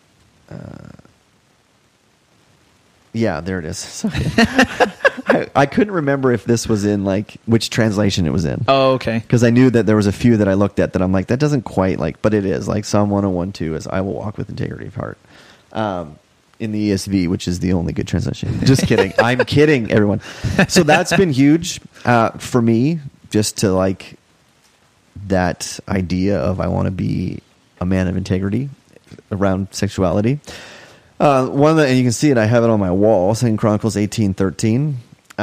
there it is. Sorry. I couldn't remember if this was in which translation it was in. Oh, okay. Because I knew that there was a few that I looked at that I'm like, that doesn't quite but it is Psalm 101:2 is I will walk with integrity of heart. In the ESV, which is the only good translation. Just kidding. I'm kidding, everyone. So that's been huge for me, just to that idea of I want to be a man of integrity around sexuality. One that, and you can see it, I have it on my wall, 2 Chronicles 18:13.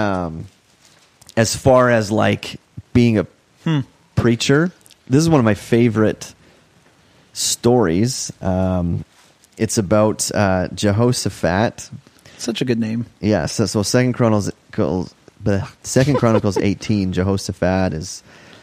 As far as being a preacher, this is one of my favorite stories. It's about Jehoshaphat. Such a good name. Yeah. So Second Chronicles 18, Jehoshaphat is.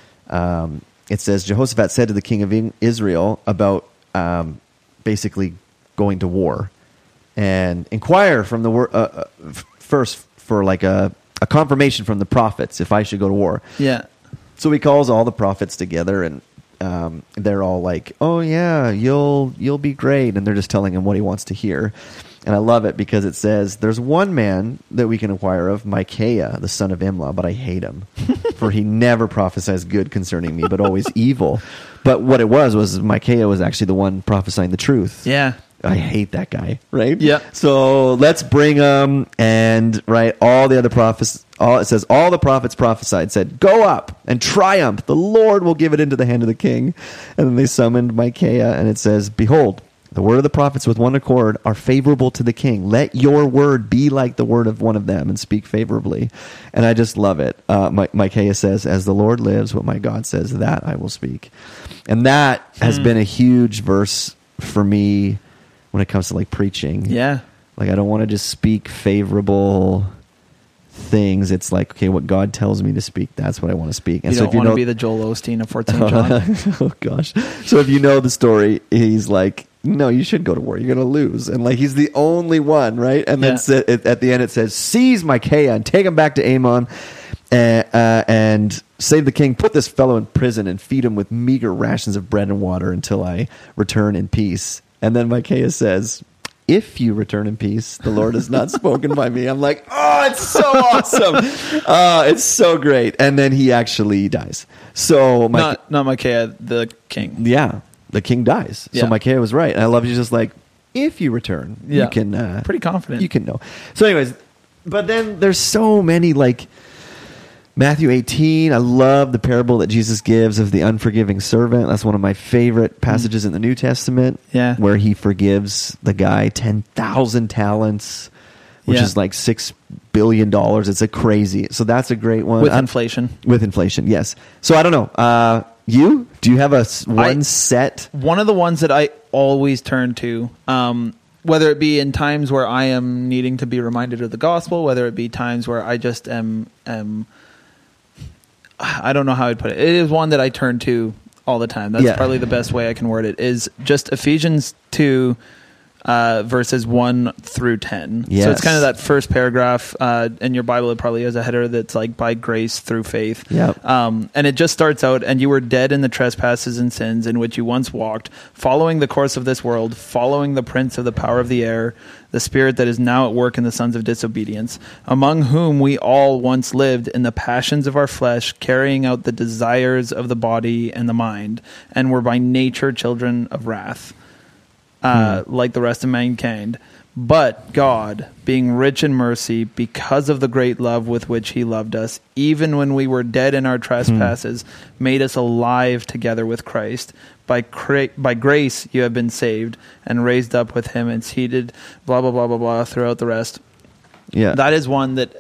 It says Jehoshaphat said to the king of Israel about basically going to war, and inquire from the first for like a confirmation from the prophets if I should go to war. Yeah. So he calls all the prophets together, and they're all like, "Oh yeah, you'll be great," and they're just telling him what he wants to hear. And I love it because it says, "There's one man that we can inquire of, Micaiah, the son of Imlah, but I hate him, for he never prophesies good concerning me, but always evil." But what it was Micaiah was actually the one prophesying the truth. Yeah. I hate that guy, right? Yeah. So let's bring him, and right, all the other prophets. It says all the prophets prophesied, said, "Go up and triumph. The Lord will give it into the hand of the king." And then they summoned Micaiah, and it says, "Behold, the word of the prophets with one accord are favorable to the king. Let your word be like the word of one of them and speak favorably." And I just love it. Micaiah says, "As the Lord lives, what my God says, that I will speak." And that has been a huge verse for me when it comes to like preaching. Yeah. Like I don't want to just speak favorable things. It's like, okay, what God tells me to speak, that's what I want to speak. And you don't want to be the Joel Osteen of 14 John. Oh gosh. So if you know the story, he's like, "No, you should go to war. You're going to lose." And like, he's the only one, right? And then at the end it says, "Seize Micaiah and take him back to Ammon and say to the king, put this fellow in prison and feed him with meager rations of bread and water until I return in peace." And then Micaiah says, "If you return in peace, the Lord has not spoken by me." I'm like, oh, it's so awesome. It's so great. And then he actually dies. So not Micaiah, the king. Yeah. The king dies. Yeah. So Micaiah was right. And I love he's just like, if you return, you can... pretty confident. You can know. So anyways, but then there's so many like... Matthew 18, I love the parable that Jesus gives of the unforgiving servant. That's one of my favorite passages in the New Testament. Yeah. Where he forgives the guy 10,000 talents, which is like $6 billion. It's a crazy. So that's a great one. With inflation. With inflation, yes. So I don't know. Do you have one set? One of the ones that I always turn to, whether it be in times where I am needing to be reminded of the gospel, whether it be times where I just am I don't know how I'd put it. It is one that I turn to all the time. That's probably the best way I can word it, is just Ephesians 2, verses 1 through 10. Yes. So it's kind of that first paragraph. In your Bible, it probably has a header that's like, by grace through faith. Yep. And it just starts out, "And you were dead in the trespasses and sins in which you once walked, following the course of this world, following the prince of the power of the air, the spirit that is now at work in the sons of disobedience, among whom we all once lived in the passions of our flesh, carrying out the desires of the body and the mind, and were by nature children of wrath, like the rest of mankind. But God, being rich in mercy, because of the great love with which he loved us, even when we were dead in our trespasses, made us alive together with Christ. By grace you have been saved, and raised up with him, and seated, blah, blah, blah, blah, blah, throughout the rest." Yeah. That is one that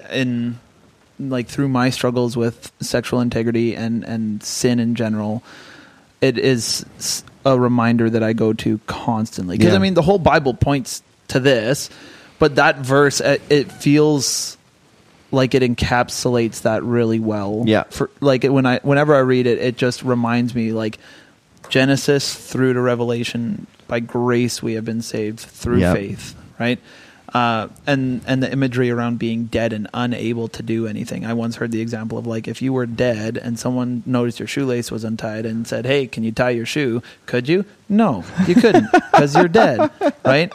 through my struggles with sexual integrity and sin in general, it is a reminder that I go to constantly. Because, the whole Bible points to this, but that verse, it feels like it encapsulates that really well. Yeah. Whenever I read it, it just reminds me, like, Genesis through to Revelation, by grace we have been saved through faith, right? And the imagery around being dead and unable to do anything. I once heard the example of, like, if you were dead and someone noticed your shoelace was untied and said, "Hey, can you tie your shoe?" Could you? No, you couldn't, because you're dead, right?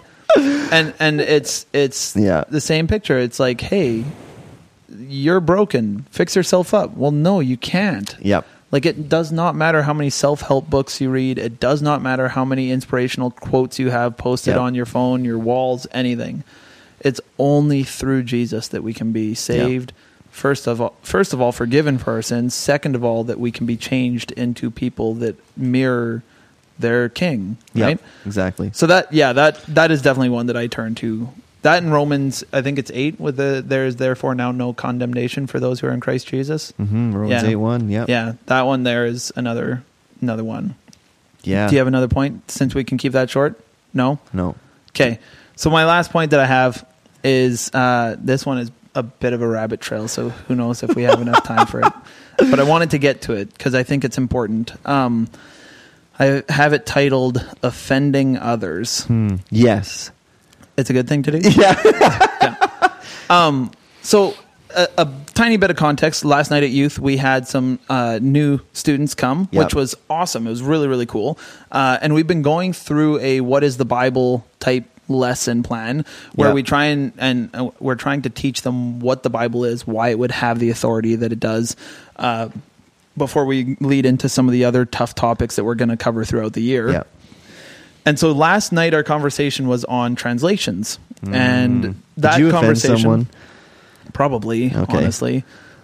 And it's the same picture. It's like, hey, you're broken. Fix yourself up. Well, no, you can't. Yep. Like, it does not matter how many self-help books you read. It does not matter how many inspirational quotes you have posted on your phone, your walls, anything. It's only through Jesus that we can be saved. First of all, forgiven for our sins. Second of all, that we can be changed into people that mirror their King. Right? Exactly. So that is definitely one that I turn to. That in Romans, I think it's 8, with there is therefore now no condemnation for those who are in Christ Jesus. Mm-hmm, Romans 8:1. Yep. Yeah, that one there is another one. Yeah. Do you have another point, since we can keep that short? No? No. Okay. So my last point that I have is this one is a bit of a rabbit trail, so who knows if we have enough time for it. But I wanted to get to it because I think it's important. I have it titled "Offending Others." Yes. It's a good thing to do? Yeah. So a tiny bit of context. Last night at youth, we had some new students come, which was awesome. It was really, really cool. And we've been going through a What is the Bible type lesson plan where we try and we're trying to teach them what the Bible is, why it would have the authority that it does, before we lead into some of the other tough topics that we're going to cover throughout the year. Yeah. And so last night our conversation was on translations, and that Did you conversation, offend someone? Probably, honestly.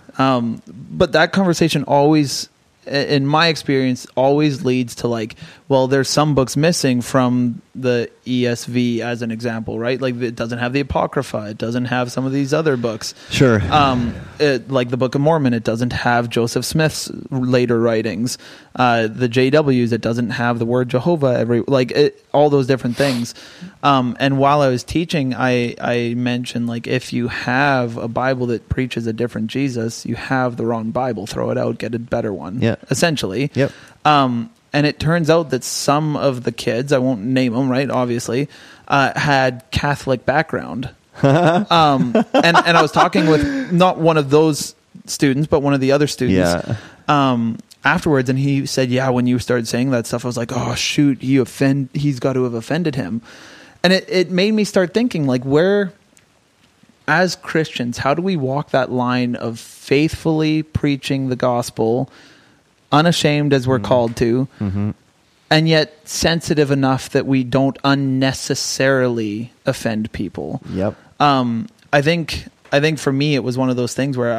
But that conversation always, in my experience, always leads to like, well, there's some books missing from the ESV as an example, right? Like it doesn't have the Apocrypha. It doesn't have some of these other books. Sure. Like the Book of Mormon, it doesn't have Joseph Smith's later writings. The JWs, it doesn't have the word Jehovah. All those different things. And while I was teaching, I mentioned like if you have a Bible that preaches a different Jesus, you have the wrong Bible. Throw it out, get a better one. Yeah. Essentially. Yep. And it turns out that some of the kids, I won't name them, right? Obviously, had Catholic background. And I was talking with not one of those students, but one of the other students. Yeah. Afterwards, and he said, "Yeah, when you started saying that stuff, I was like, oh shoot, he's got to have offended him." And it made me start thinking, like, where, as Christians, how do we walk that line of faithfully preaching the gospel, unashamed as we're called to, and yet sensitive enough that we don't unnecessarily offend people? Yep. I think for me it was one of those things where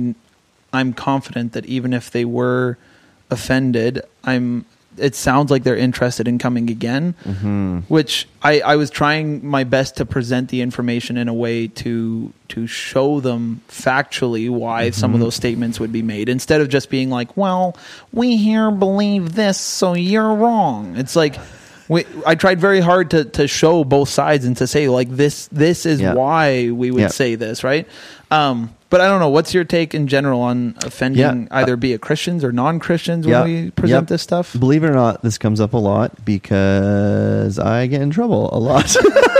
I'm confident that even if they were offended, it sounds like they're interested in coming again, which I was trying my best to present the information in a way to show them factually why some of those statements would be made, instead of just being like, well, we here believe this, so you're wrong. It's like, I tried very hard to show both sides and to say, like, this is why we would say this, right? But I don't know. What's your take in general on offending either be it Christians or non-Christians when we present this stuff? Believe it or not, this comes up a lot because I get in trouble a lot.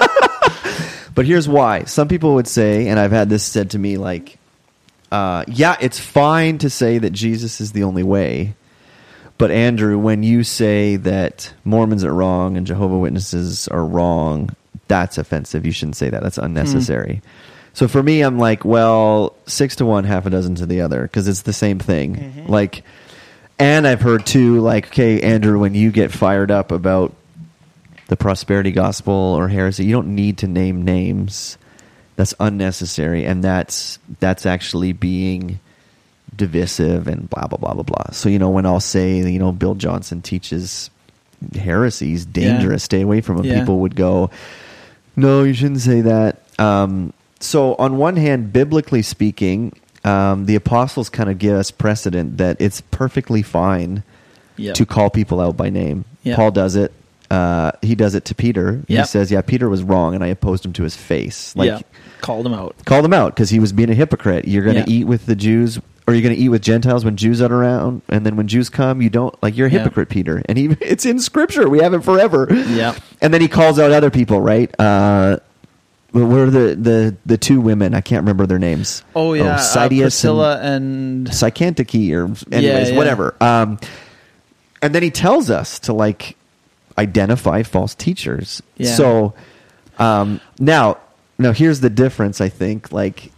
But here's why. Some people would say, and I've had this said to me, like, it's fine to say that Jesus is the only way. But Andrew, when you say that Mormons are wrong and Jehovah's Witnesses are wrong, that's offensive. You shouldn't say that. That's unnecessary. So for me, I'm like, well, 6 to 1, half a dozen to the other, because it's the same thing. Like, and I've heard too, like, okay, Andrew, when you get fired up about the prosperity gospel or heresy, you don't need to name names. That's unnecessary, and that's actually being divisive and blah blah blah blah blah. So when I'll say Bill Johnson teaches heresies, dangerous, stay away from him, people would go, no, you shouldn't say that. So on one hand, biblically speaking, the apostles kind of give us precedent that it's perfectly fine to call people out by name. Paul does it. He does it to Peter. He says, Peter was wrong, and I opposed him to his face. Called him out. Called him out because he was being a hypocrite. You're going to eat with the Jews, or you're going to eat with Gentiles when Jews aren't around, and then when Jews come, you don't. Like, you're a hypocrite, Peter. And it's in Scripture. We have it forever. Yeah. And then he calls out other people, right? What are the two women? I can't remember their names. Oh, yeah. Priscilla and Psychantike, or anyways, whatever. And then he tells us to, like, identify false teachers. Yeah. So now here's the difference, I think. Like,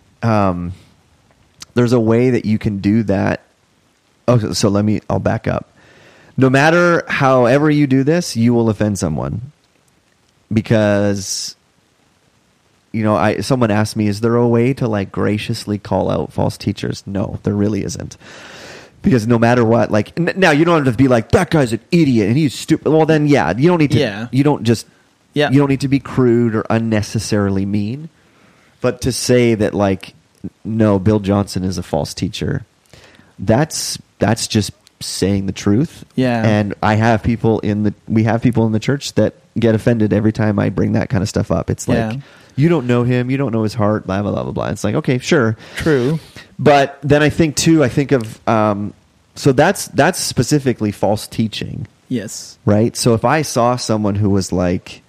there's a way that you can do that. Oh, so I'll back up. No matter however you do this, you will offend someone. Because someone asked me, is there a way to, like, graciously call out false teachers? No, there really isn't. Because no matter what, like, now you don't have to be like, that guy's an idiot and he's stupid. Well, then, you don't need to, you don't need to be crude or unnecessarily mean. But to say that, like, no, Bill Johnson is a false teacher, that's just saying the truth. Yeah. And we have people in the church that get offended every time I bring that kind of stuff up. It's like, you don't know him, you don't know his heart, blah, blah, blah, blah, blah. It's like, okay, sure. True. But then I think of, so that's specifically false teaching. Yes. Right? So if I saw someone who was like,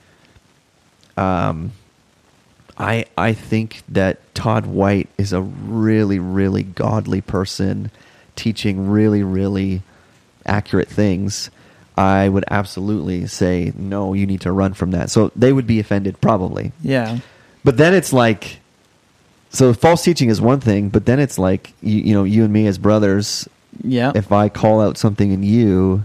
I think that Todd White is a really, really godly person teaching really, really accurate things, I would absolutely say, no, you need to run from that. So they would be offended probably. Yeah. But then it's like, so false teaching is one thing, but then it's like, you and me as brothers, if I call out something in you,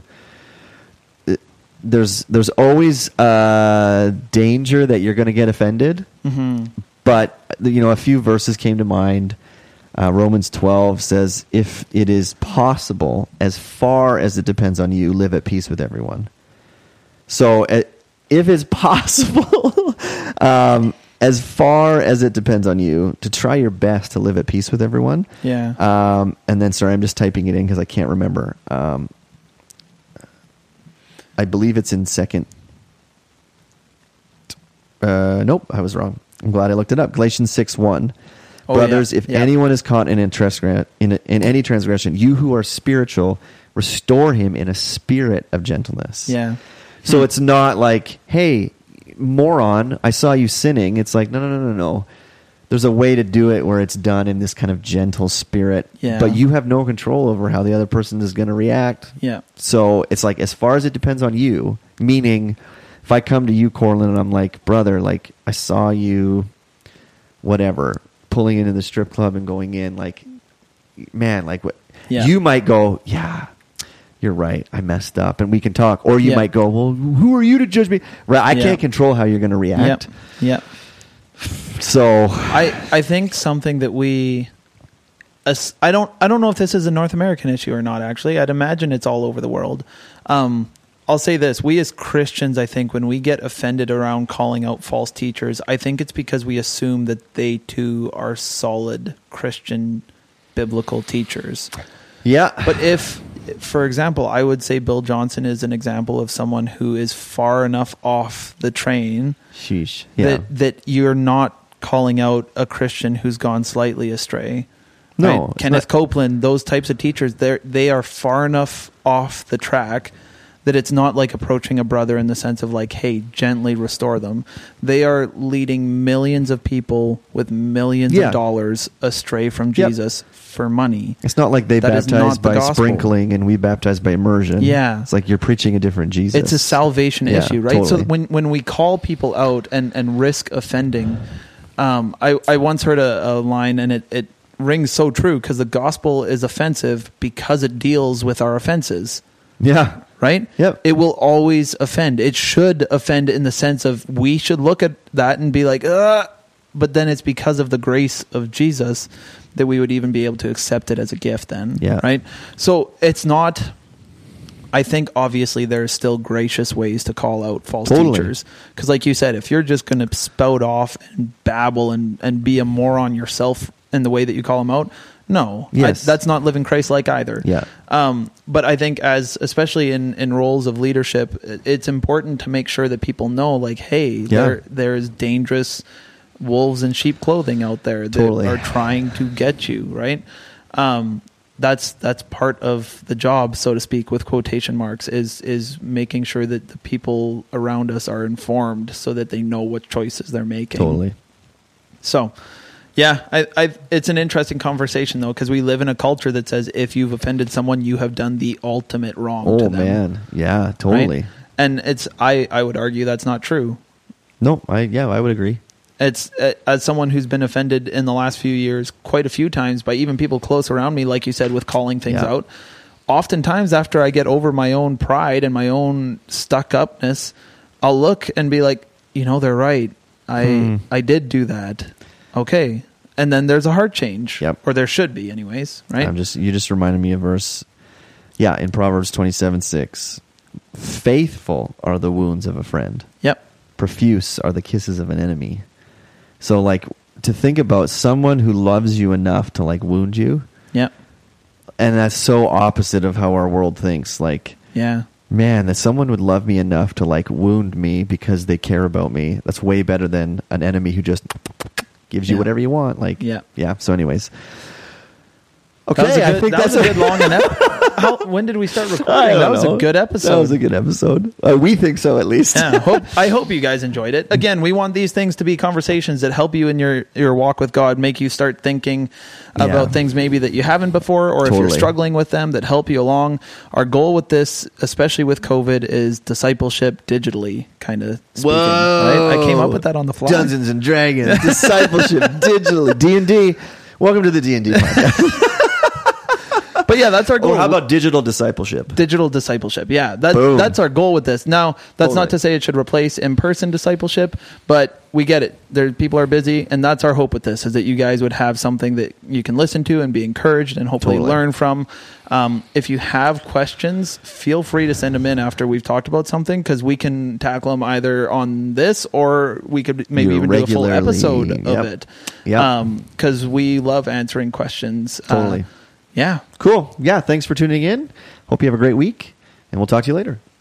there's always a danger that you're going to get offended. Mm-hmm. But, a few verses came to mind. Romans 12 says, if it is possible, as far as it depends on you, live at peace with everyone. So if it's possible, as far as it depends on you, to try your best to live at peace with everyone. Yeah. And then, sorry, I'm just typing it in because I can't remember. I believe it's in second. Nope, I was wrong. I'm glad I looked it up. Galatians 6:1. Brothers, if anyone is caught in any transgression, you who are spiritual, restore him in a spirit of gentleness. Yeah. So it's not like, hey, moron, I saw you sinning. It's like, no. There's a way to do it where it's done in this kind of gentle spirit. Yeah. But you have no control over how the other person is going to react. Yeah. So it's like, as far as it depends on you, meaning if I come to you, Corlin, and I'm like, brother, like, I saw you, whatever, pulling into the strip club and going in, like, man, like, what? Yeah. You might go, yeah, you're right, I messed up, and we can talk. Or you might go, well, who are you to judge me? Right? I can't control how you're going to react. Yeah. So I think something that I don't know if this is a North American issue or not, actually. I'd imagine it's all over the world. I'll say this. We as Christians, I think, when we get offended around calling out false teachers, I think it's because we assume that they too are solid Christian biblical teachers. Yeah. But if, for example, I would say Bill Johnson is an example of someone who is far enough off the train that you're not calling out a Christian who's gone slightly astray. No. Right? Kenneth Copeland, those types of teachers, they are far enough off the track that it's not like approaching a brother in the sense of like, hey, gently restore them. They are leading millions of people with millions of dollars astray from Jesus for money. It's not like they baptize by sprinkling and we baptize by immersion. Yeah. It's like you're preaching a different Jesus. It's a salvation issue, right? Totally. So when we call people out and risk offending, I once heard a line, and it rings so true, because the gospel is offensive because it deals with our offenses. Yeah. Right? Yep. It will always offend. It should offend in the sense of we should look at that and be like, but then it's because of the grace of Jesus that we would even be able to accept it as a gift then. Yeah. Right? So it's not, I think obviously there's still gracious ways to call out false teachers. Because like you said, if you're just going to spout off and babble and be a moron yourself in the way that you call them out, no, that's not living Christ-like either. Yeah. But I think especially in roles of leadership, it's important to make sure that people know, like, hey, there's dangerous wolves in sheep clothing out there that are trying to get you, right? That's part of the job, so to speak, with quotation marks, is making sure that the people around us are informed so that they know what choices they're making. Totally. So, yeah, it's an interesting conversation, though, because we live in a culture that says if you've offended someone, you have done the ultimate wrong to them. Oh, man. Yeah, totally. Right? And I would argue that's not true. No, I would agree. It's as someone who's been offended in the last few years quite a few times by even people close around me, like you said, with calling things out. Oftentimes, after I get over my own pride and my own stuck-upness, I'll look and be like, they're right. I did do that. Okay. And then there's a heart change. Or there should be anyways, right? You just reminded me of verse, in Proverbs 27:6. Faithful are the wounds of a friend. Profuse are the kisses of an enemy. So, like, to think about someone who loves you enough to, like, wound you. And that's so opposite of how our world thinks. Like, Yeah. man, that someone would love me enough to like wound me because they care about me. That's way better than an enemy who just gives you whatever you want. Like, yeah. So anyways. Okay, I think that's a good long when did we start recording? That was a good episode. That was a good episode. We think so, at least. Yeah, I hope you guys enjoyed it. Again, we want these things to be conversations that help you in your walk with God, make you start thinking about things maybe that you haven't before, or if you're struggling with them, that help you along. Our goal with this, especially with COVID, is discipleship digitally, kind of speaking. Whoa. Right? I came up with that on the fly. Dungeons and Dragons, discipleship digitally, D&D. Welcome to the D&D podcast. But yeah, that's our goal. Or how about digital discipleship? Digital discipleship. Yeah, that's our goal with this. Now, that's not to say it should replace in-person discipleship, but we get it. People are busy, and that's our hope with this, is that you guys would have something that you can listen to and be encouraged and hopefully learn from. If you have questions, feel free to send them in after we've talked about something, because we can tackle them either on this, or we could maybe even do a full episode of it. Because we love answering questions. Totally. Yeah. Cool. Yeah. Thanks for tuning in. Hope you have a great week, and we'll talk to you later.